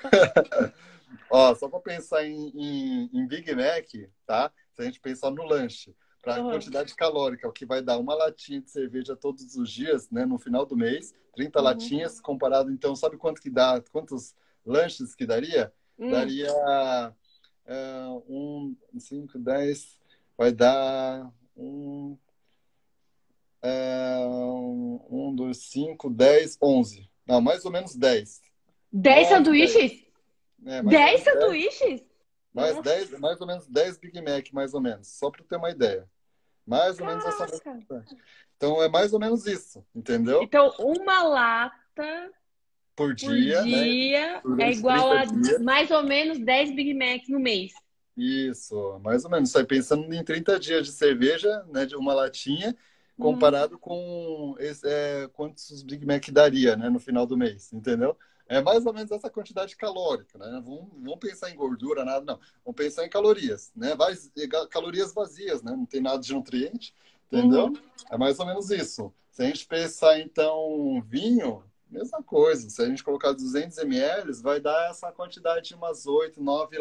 Ó, só para pensar em Big Mac, tá? Se a gente pensar no lanche, para a Uhum. quantidade calórica, o que vai dar uma latinha de cerveja todos os dias, né? No final do mês, 30 Uhum. latinhas, comparado, então, sabe quanto que dá? Quantos lanches que daria? Hum. Daria 5, 10, vai dar 2, 5, 10, 11. Não, mais ou menos 10. 10 9, 10. sanduíches? Mais ou 10 menos 10. sanduíches? Mais Nossa, 10, mais ou menos 10 Big Mac, mais ou menos. Só para ter uma ideia. Mais ou menos essa mesma caraca. quantidade. Então é mais ou menos isso, entendeu? Então, uma lata Por por dia, né? dia é Durante igual 30 a dias. mais ou menos 10 Big Macs no mês. Isso, mais ou menos. Sai pensando em 30 dias de cerveja, né? De uma latinha, Uhum. comparado com quantos Big Mac daria, né? No final do mês, entendeu? É mais ou menos essa quantidade calórica, né? Vamos pensar em gordura, nada, não. Vamos pensar em calorias, né? Calorias vazias, né? Não tem nada de nutriente, entendeu? Uhum. É mais ou menos isso. Se a gente pensar, então, vinho, mesma coisa. Se a gente colocar 200 ml, vai dar essa quantidade de umas 8, 9,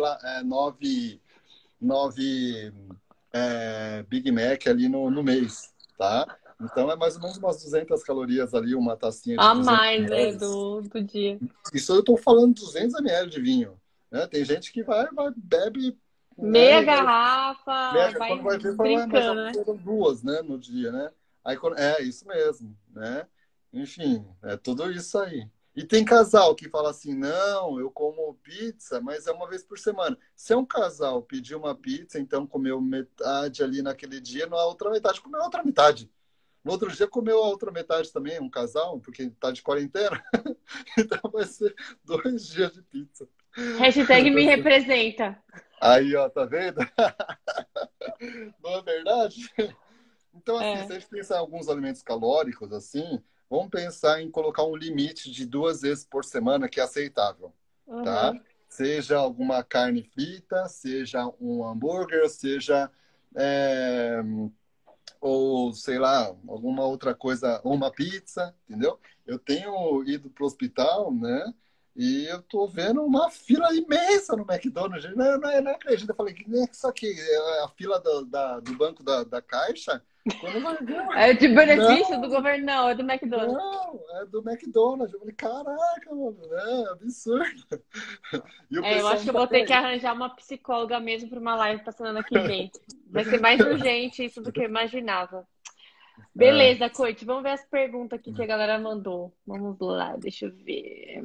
9 Big Mac ali no mês, tá? Então é mais ou menos umas 200 calorias ali, uma tacinha de A 200 mais, né, ml. do dia. Isso eu estou falando 200 ml de vinho, né? Tem gente que vai bebe, Meia né? garrafa, Quando vai vai ver, fala, "Ué, mas já brincando, né? foram duas, né, no dia, né? Aí, isso mesmo, né? Enfim, é tudo isso aí. E tem casal que fala assim, não, eu como pizza, mas é uma vez por semana. Se é um casal pedir uma pizza, então comeu metade ali naquele dia, na outra metade comeu a outra metade. No outro dia comeu a outra metade também, um casal, porque tá de quarentena. Então vai ser 2 dias de pizza. Hashtag me representa. Aí, ó, tá vendo? Não é verdade? Então, assim, se É. a gente pensar em alguns alimentos calóricos, assim, vamos pensar em colocar um limite de 2 vezes por semana que é aceitável, tá? Uhum. Seja alguma carne frita, seja um hambúrguer, seja, é, ou sei lá, alguma outra coisa, ou uma pizza, entendeu? Eu tenho ido para o hospital, né? E eu tô vendo uma fila imensa no McDonald's. Não acredito. Eu falei, que nem isso aqui? É a fila do banco da Caixa? Quando vai ver, É de benefício do não, governo, não, é do McDonald's. não, é do McDonald's. Eu falei, caraca, mano, é absurdo. E o É, eu pessoal acho não que eu tá vou nem ter que aí. arranjar uma psicóloga mesmo para uma live pra semana que vem. Vai ser mais urgente isso do que eu imaginava. É, Beleza, Coit, vamos ver as perguntas aqui que a galera mandou. Vamos lá, deixa eu ver.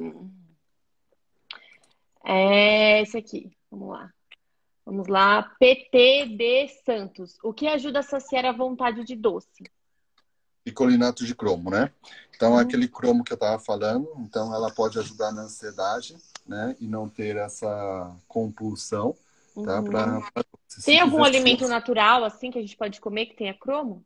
É esse aqui. Vamos lá. Vamos lá. PTD Santos. O que ajuda a saciar a vontade de doce? picolinato de cromo, né? Então, é Hum, aquele cromo que eu estava falando, então ela pode ajudar na ansiedade, né? E não ter essa compulsão, tá? uhum. Se Tem algum quiser alimento natural assim que a gente pode comer que tenha cromo?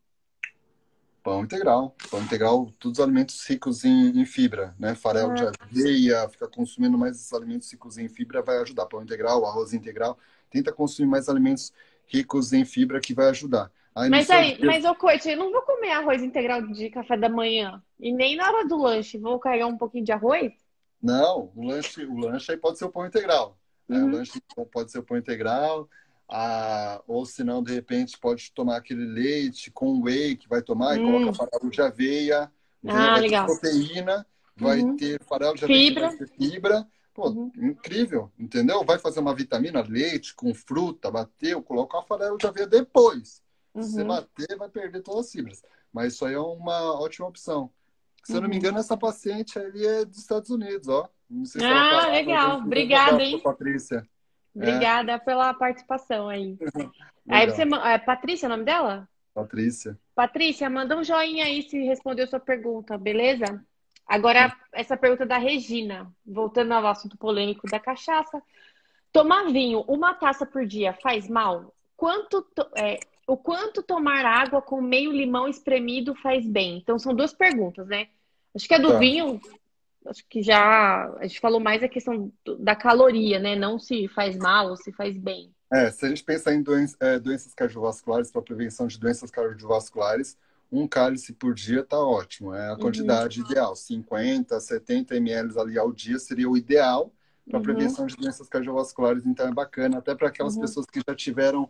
pão integral, todos os alimentos ricos em fibra, né? Farelo de Ah, aveia, fica consumindo mais esses alimentos ricos em fibra vai ajudar. Pão integral, arroz integral, tenta consumir mais alimentos ricos em fibra que vai ajudar. Aí no mas seu aí, dia, mas ô Coit, eu não vou comer arroz integral de café da manhã e nem na hora do lanche. Vou carregar um pouquinho de arroz? Não, o lanche aí pode ser o pão integral. Né? O Uhum. lanche pode ser o pão integral, ou se não, de repente, pode tomar aquele leite com whey que vai tomar e coloca Hum. farelo de aveia, entendeu? Ah, Vai ter legal. proteína, vai Uhum. ter farelo de aveia que vai Fibra. ter fibra. Pô, Uhum. incrível, entendeu? Vai fazer uma vitamina, leite com fruta, bateu, coloca o farelo de aveia depois. Se você Uhum. bater, vai perder todas as fibras. Mas isso aí é uma ótima opção. Se eu não me Uhum. engano, essa paciente ali é dos Estados Unidos, ó. Não sei se ela tá Ah, lá, mas legal. um grande Obrigada, abraço pra hein? Patrícia. É, Obrigada pela participação aí. Aí você, legal. Patrícia, é o nome dela? Patrícia. Patrícia, manda um joinha aí se respondeu sua pergunta, beleza? Agora, essa pergunta da Regina, voltando ao assunto polêmico da cachaça. Tomar vinho, uma taça por dia, faz mal? O quanto tomar água com meio limão espremido faz bem? Então, são duas perguntas, né? Acho que a do Tá. vinho, acho que já a gente falou mais a questão da caloria, né? Não se faz mal ou se faz bem. Se a gente pensar em doenças cardiovasculares, para prevenção de doenças cardiovasculares, um cálice por dia está ótimo. É a Uhum, quantidade ideal. 50, 70 ml ali ao dia seria o ideal para uhum, prevenção de doenças cardiovasculares. Então é bacana, até para aquelas uhum, pessoas que já tiveram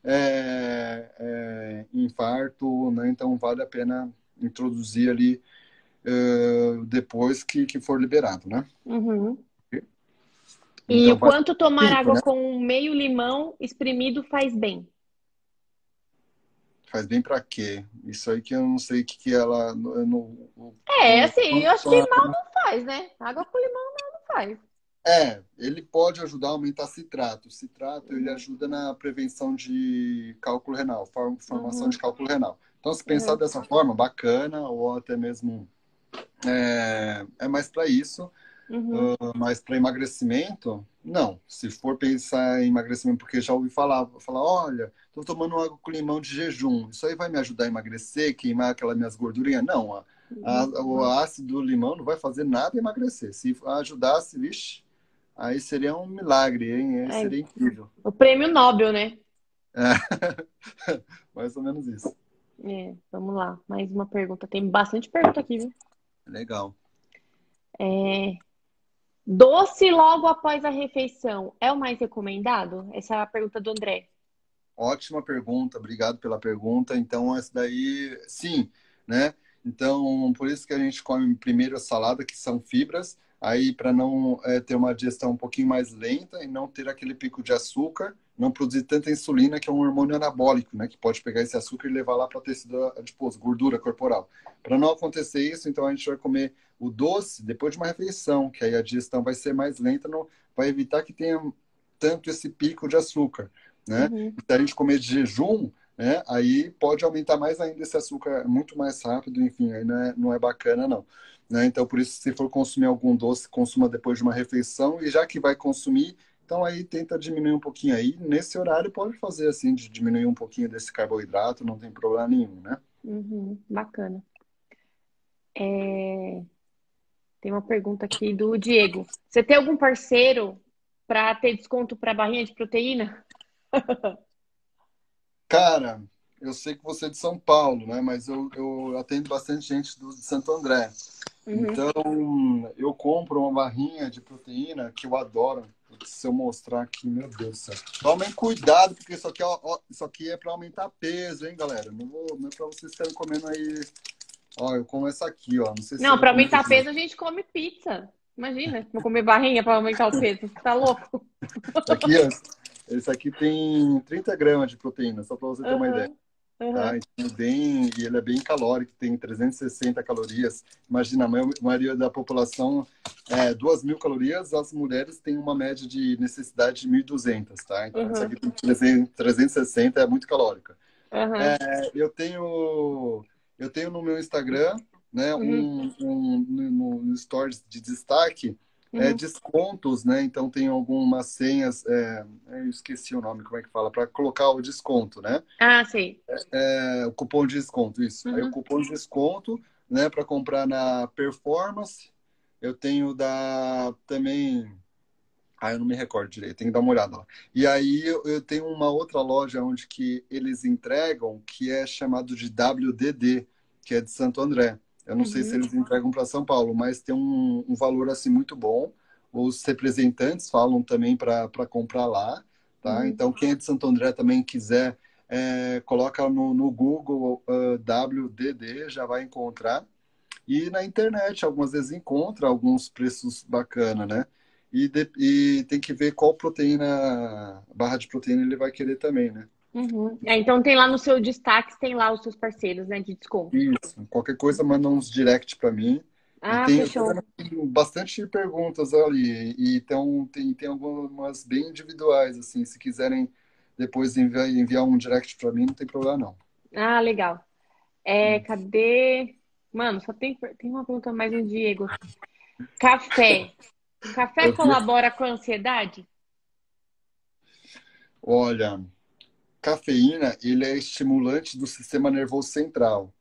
infarto, né? Então vale a pena introduzir ali depois que for liberado, né? uhum. E Então o faz quanto tomar tempo, água né? com meio limão espremido faz bem? Faz bem para quê? Isso aí que eu não sei o que ela. Eu não, É, assim, eu acho que mal não faz, né? Água com limão não faz. ele pode ajudar a aumentar citrato. O citrato ele Uhum, ajuda na prevenção de cálculo renal, formação de uhum, cálculo renal. Então, se pensar uhum, dessa forma, bacana, ou até mesmo é mais para isso. uhum, Mas para emagrecimento, não. Se for pensar em emagrecimento, porque já ouvi falar, olha, estou tomando água com limão de jejum, isso aí vai me ajudar a emagrecer, queimar aquelas minhas gordurinhas? Não, uhum. o ácido do limão não vai fazer nada emagrecer. Se ajudasse, vixe, aí seria um milagre, hein? Aí É, seria incrível. o prêmio Nobel, né? Mais ou menos isso. É, vamos lá, mais uma pergunta. Tem bastante pergunta aqui, viu? Legal. É, doce logo após a refeição é o mais recomendado? Essa é a pergunta do André. Ótima pergunta, obrigado pela pergunta. Então, essa daí, sim, né? Então, por isso que a gente come primeiro a salada, que são fibras, aí para não ter uma digestão um pouquinho mais lenta e não ter aquele pico de açúcar, não produzir tanta insulina, que é um hormônio anabólico, né? Que pode pegar esse açúcar e levar lá para o tecido adiposo, gordura corporal. Para não acontecer isso, então a gente vai comer o doce depois de uma refeição, que aí a digestão vai ser mais lenta, não, vai evitar que tenha tanto esse pico de açúcar, né? Uhum, Se a gente comer de jejum, né, aí pode aumentar mais ainda esse açúcar muito mais rápido, enfim, aí não é bacana, não. Né? Então, por isso, se for consumir algum doce, consuma depois de uma refeição, e já que vai consumir, então aí tenta diminuir um pouquinho aí. Nesse horário pode fazer assim, de diminuir um pouquinho desse carboidrato, não tem problema nenhum, né? uhum, bacana. É, tem uma pergunta aqui do Diego. Você tem algum parceiro para ter desconto para barrinha de proteína? Cara, eu sei que você é de São Paulo, né? Mas eu atendo bastante gente de Santo André. Uhum. Então, eu compro uma barrinha de proteína que eu adoro. Se eu mostrar aqui, meu Deus do céu. Tomem cuidado, porque isso aqui, isso aqui é para aumentar peso, hein, galera? Não é para vocês ficarem comendo aí. Ó, eu como essa aqui, ó. Não sei se você Não, vai para comer aumentar aqui. peso a gente come pizza. Imagina, vou comer barrinha para aumentar o peso. Você tá louco? Aqui, ó, esse aqui tem 30 gramas de proteína, só para você ter uma ideia. Uhum, Tá? uhum, Então, e ele é bem calórico, tem 360 calorias. Imagina, a maioria da população 2.000 calorias, as mulheres têm uma média de necessidade de 1.200, tá? Então, isso uhum, aqui tem 360, é muito calórico. uhum, Eu tenho no meu Instagram, né, uhum, no Stories de destaque, uhum. descontos, né? Então tem algumas senhas, eu esqueci o nome, como é que fala, para colocar o desconto, né? Ah, sei. O cupom de desconto, isso. Aí o Uhum, cupom de desconto, né, para comprar na Performance, eu tenho da também. Ah, eu não me recordo direito, tem que dar uma olhada lá. E aí eu tenho uma outra loja onde que eles entregam, que é chamado de WDD, que é de Santo André. Eu não sei se Uhum, eles entregam para São Paulo, mas tem um valor assim muito bom. Os representantes falam também para comprar lá, tá? uhum. Então, quem é de Santo André também quiser, coloca no Google WDD, já vai encontrar. E na internet, algumas vezes encontra alguns preços bacana, né? E tem que ver qual proteína, barra de proteína ele vai querer também, né? Uhum. Então tem lá no seu destaque, tem lá os seus parceiros, né, de desconto. Isso. Qualquer coisa, manda uns direct para mim. E Ah, tem, eu tô fechou. vendo que tem bastante perguntas ali. E então tem algumas bem individuais, assim. Se quiserem depois enviar um direct para mim, não tem problema, não. Ah, legal. Cadê? Mano, só tem uma pergunta mais um Diego aqui. Café. Café Eu vi, colabora com a ansiedade? olha, cafeína, ele é estimulante do sistema nervoso central.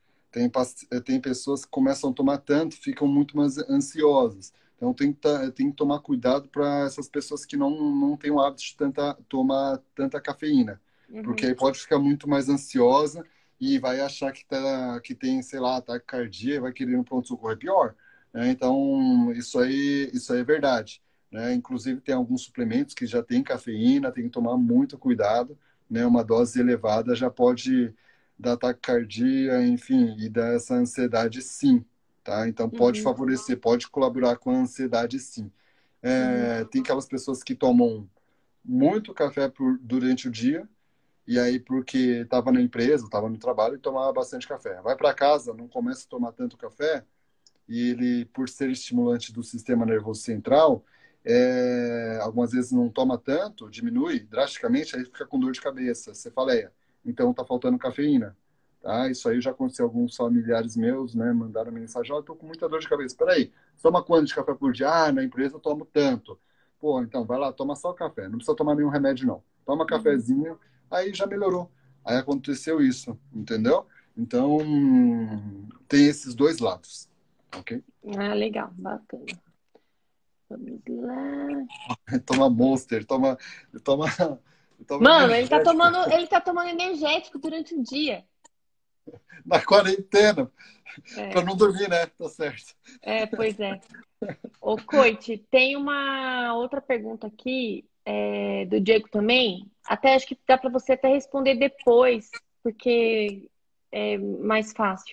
Tem pessoas que começam a tomar tanto, ficam muito mais ansiosas. Então tem que tomar cuidado para essas pessoas que não têm o hábito de tomar tanta cafeína. Porque Uhum, aí pode ficar muito mais ansiosa e vai achar que tem, sei lá, ataque cardíaco, vai querer ir no pronto-socorro. É pior, né? Então, isso aí é verdade, né? Inclusive, tem alguns suplementos que já têm cafeína, tem que tomar muito cuidado, né? Uma dose elevada já pode dar taquicardia, enfim, e dar essa ansiedade, sim, tá? Então pode uhum, favorecer, pode colaborar com a ansiedade, sim. uhum, Tem aquelas pessoas que tomam muito café durante o dia e aí porque estava na empresa, estava no trabalho e tomava bastante café. Vai para casa, não começa a tomar tanto café e ele, por ser estimulante do sistema nervoso central, algumas vezes não toma tanto, diminui drasticamente, aí fica com dor de cabeça, cefaleia. Então tá faltando cafeína, tá? Isso aí já aconteceu com alguns familiares meus, né? Mandaram mensagem, ó, tô com muita dor de cabeça. Peraí, toma quanto de café por dia? Ah, na empresa eu tomo tanto. Pô, então vai lá, toma só café, não precisa tomar nenhum remédio não. Toma uhum. cafezinho, aí já melhorou. Aí aconteceu isso, entendeu? Então, tem esses dois lados. Ok? Ah, legal, bacana. Vamos lá. Toma Monster, toma, toma Mano, energético ele tá tomando energético durante o dia. na quarentena, para É, não dormir, né? Tá certo. pois é. Ô, Coit, tem uma outra pergunta aqui, do Diego também. Até acho que dá para você até responder depois, porque é mais fácil.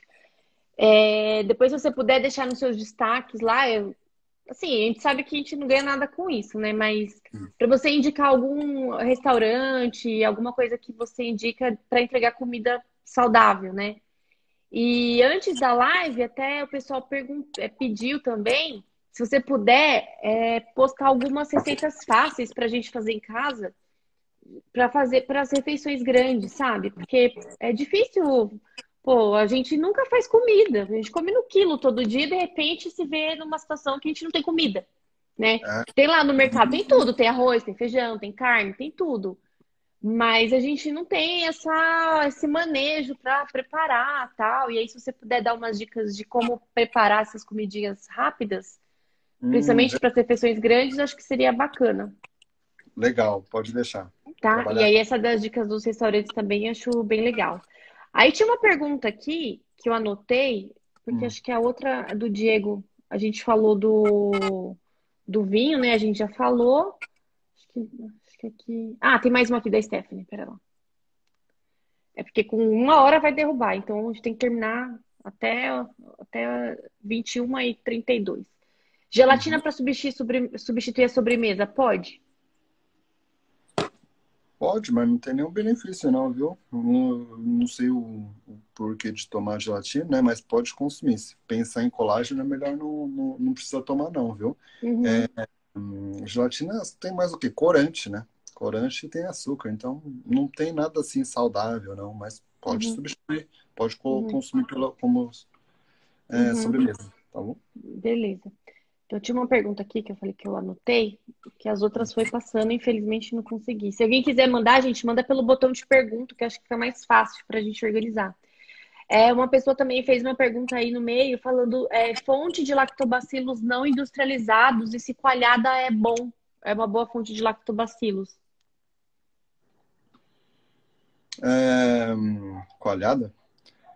Depois, se você puder deixar nos seus destaques lá, assim, a gente sabe que a gente não ganha nada com isso, né? Mas para você indicar algum restaurante, alguma coisa que você indica para entregar comida saudável, né? E antes da live, até o pessoal pediu também, se você puder, postar algumas receitas fáceis para a gente fazer em casa, para fazer para as refeições grandes, sabe? Porque é difícil, pô, a gente nunca faz comida, a gente come no quilo todo dia e de repente se vê numa situação que a gente não tem comida, né? É, Tem lá no mercado, tem tudo, tem arroz, tem feijão, tem carne, tem tudo. Mas a gente não tem esse manejo para preparar tal. E aí, se você puder dar umas dicas de como preparar essas comidinhas rápidas, principalmente para as refeições grandes, acho que seria bacana, legal, pode deixar. tá? E Trabalhar. aí, essa das dicas dos restaurantes também acho bem legal. Aí tinha uma pergunta aqui que eu anotei, porque Hum, acho que a outra do Diego, a gente falou do vinho, né? A gente já falou. Acho que aqui. Ah, tem mais uma aqui da Stephanie, pera lá. É porque com uma hora vai derrubar, então a gente tem que terminar até 21h32. uhum. Gelatina para substituir a sobremesa, pode? Pode, mas não tem nenhum benefício, não, viu? Não sei o porquê de tomar gelatina, né? Mas pode consumir. Se pensar em colágeno, é melhor não precisa tomar, não, viu? Uhum, Gelatina tem mais o quê? Corante, né? Corante tem açúcar, então não tem nada assim saudável, não, mas pode uhum, substituir, pode uhum, consumir como uhum. sobremesa, tá bom? Beleza. Então, tinha uma pergunta aqui que eu falei que eu anotei, que as outras foi passando, infelizmente não consegui. Se alguém quiser mandar, a gente manda pelo botão de pergunta, que acho que fica mais fácil para a gente organizar. Uma pessoa também fez uma pergunta aí no meio, falando fonte de lactobacilos não industrializados e se coalhada é bom, é uma boa fonte de lactobacilos. É, coalhada?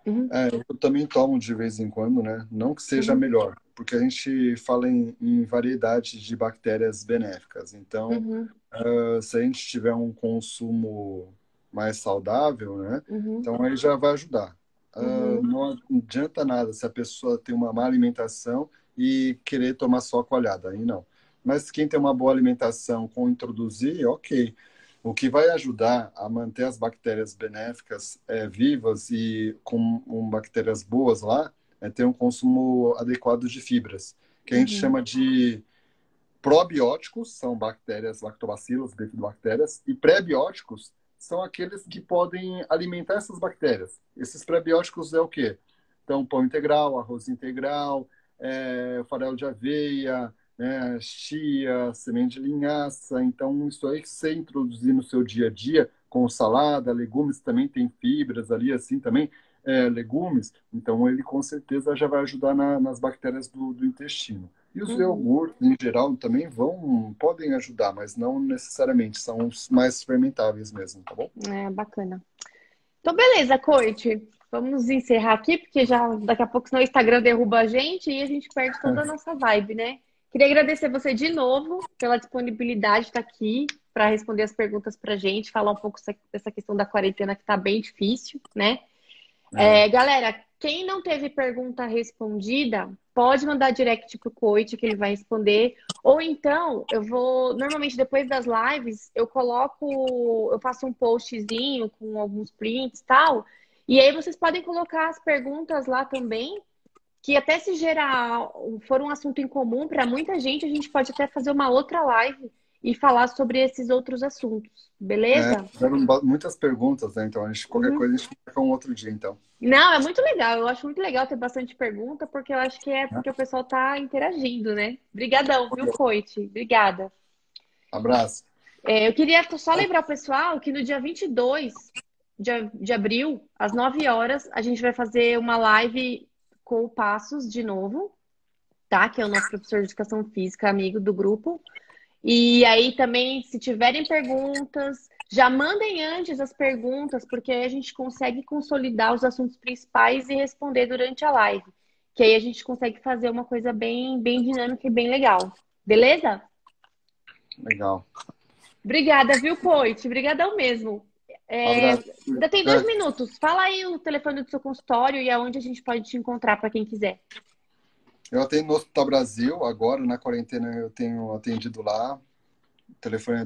Uhum, Eu também tomo de vez em quando, né? Não que seja uhum, melhor, porque a gente fala em variedade de bactérias benéficas. Então, uhum, se a gente tiver um consumo mais saudável, né? uhum, Então aí já vai ajudar. uhum, Não adianta nada se a pessoa tem uma má alimentação e querer tomar só coalhada, aí não. Mas quem tem uma boa alimentação com introduzir, ok. O que vai ajudar a manter as bactérias benéficas vivas e com bactérias boas lá é ter um consumo adequado de fibras, que a gente uhum, chama de probióticos, são bactérias, lactobacilos, bifidobactérias, e pré-bióticos são aqueles que podem alimentar essas bactérias. Esses pré-bióticos é o quê? Então, pão integral, arroz integral, farelo de aveia, né, chia, semente de linhaça. Então, isso aí que você introduzir no seu dia a dia, com salada, legumes também tem fibras ali, assim também, legumes. Então, ele com certeza já vai ajudar nas bactérias do intestino. E os uhum. iogurtes, em geral, também podem ajudar, mas não necessariamente, são os mais fermentáveis mesmo, tá bom? É, bacana. Então, beleza, Coit. Vamos encerrar aqui, porque já daqui a pouco senão o Instagram derruba a gente e a gente perde toda a nossa vibe, né? Queria agradecer você de novo pela disponibilidade de estar aqui para responder as perguntas para a gente, falar um pouco dessa questão da quarentena que está bem difícil, né? É, Galera, quem não teve pergunta respondida, pode mandar direct pro Coit que ele vai responder. Ou então, eu vou, normalmente depois das lives, eu faço um postzinho com alguns prints e tal. E aí vocês podem colocar as perguntas lá também, que até se gerar, for um assunto em comum para muita gente, a gente pode até fazer uma outra live e falar sobre esses outros assuntos, beleza? Tiveram muitas perguntas, né? Então, qualquer Uhum. coisa a gente fica um outro dia, então. Não, é muito legal. Eu acho muito legal ter bastante pergunta, porque eu acho que é Né? porque o pessoal tá interagindo, né? Obrigadão, viu, Coit? Obrigada. Abraço. Eu queria só lembrar o pessoal que no dia 22 de abril, às 9 horas, a gente vai fazer uma live com o Passos de novo, tá? Que é o nosso professor de educação física, amigo do grupo. E aí também, se tiverem perguntas, já mandem antes as perguntas, porque aí a gente consegue consolidar os assuntos principais e responder durante a live. Que aí a gente consegue fazer uma coisa bem, bem dinâmica e bem legal. Beleza? Legal. Obrigada, viu, Coit? Obrigadão mesmo. Abraço. Ainda tem 2 minutos. Fala aí o telefone do seu consultório e aonde a gente pode te encontrar para quem quiser. Eu atendo no Hospital Brasil, agora na quarentena eu tenho atendido lá. O telefone é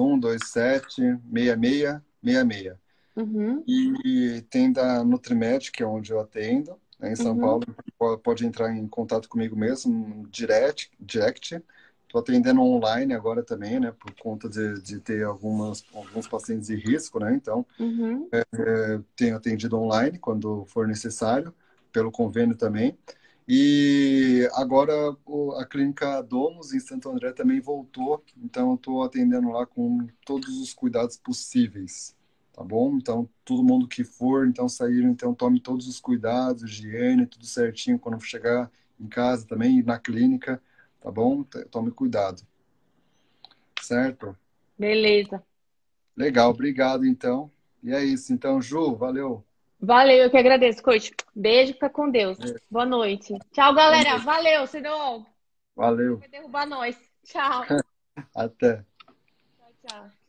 2127-6666. Uhum, E tem da Nutrimed, que é onde eu atendo, né, em São uhum, Paulo. Pode entrar em contato comigo mesmo, direct. Estou atendendo online agora também, né, por conta de ter alguns pacientes de risco, né? Então, uhum. tenho atendido online quando for necessário, pelo convênio também. E agora a clínica Domus, em Santo André, também voltou, então eu estou atendendo lá com todos os cuidados possíveis, tá bom? Então, todo mundo que for, então sair, então tome todos os cuidados, higiene, tudo certinho quando chegar em casa também e na clínica, tá bom? Tome cuidado, certo? Beleza. Legal, obrigado então. E é isso, então, Ju, valeu. Valeu, eu que agradeço, Coach. Beijo, fica com Deus. Boa noite. Tchau, Boa galera. noite. Valeu, senão Valeu, vai derrubar nós. Tchau. até. Tchau, tchau.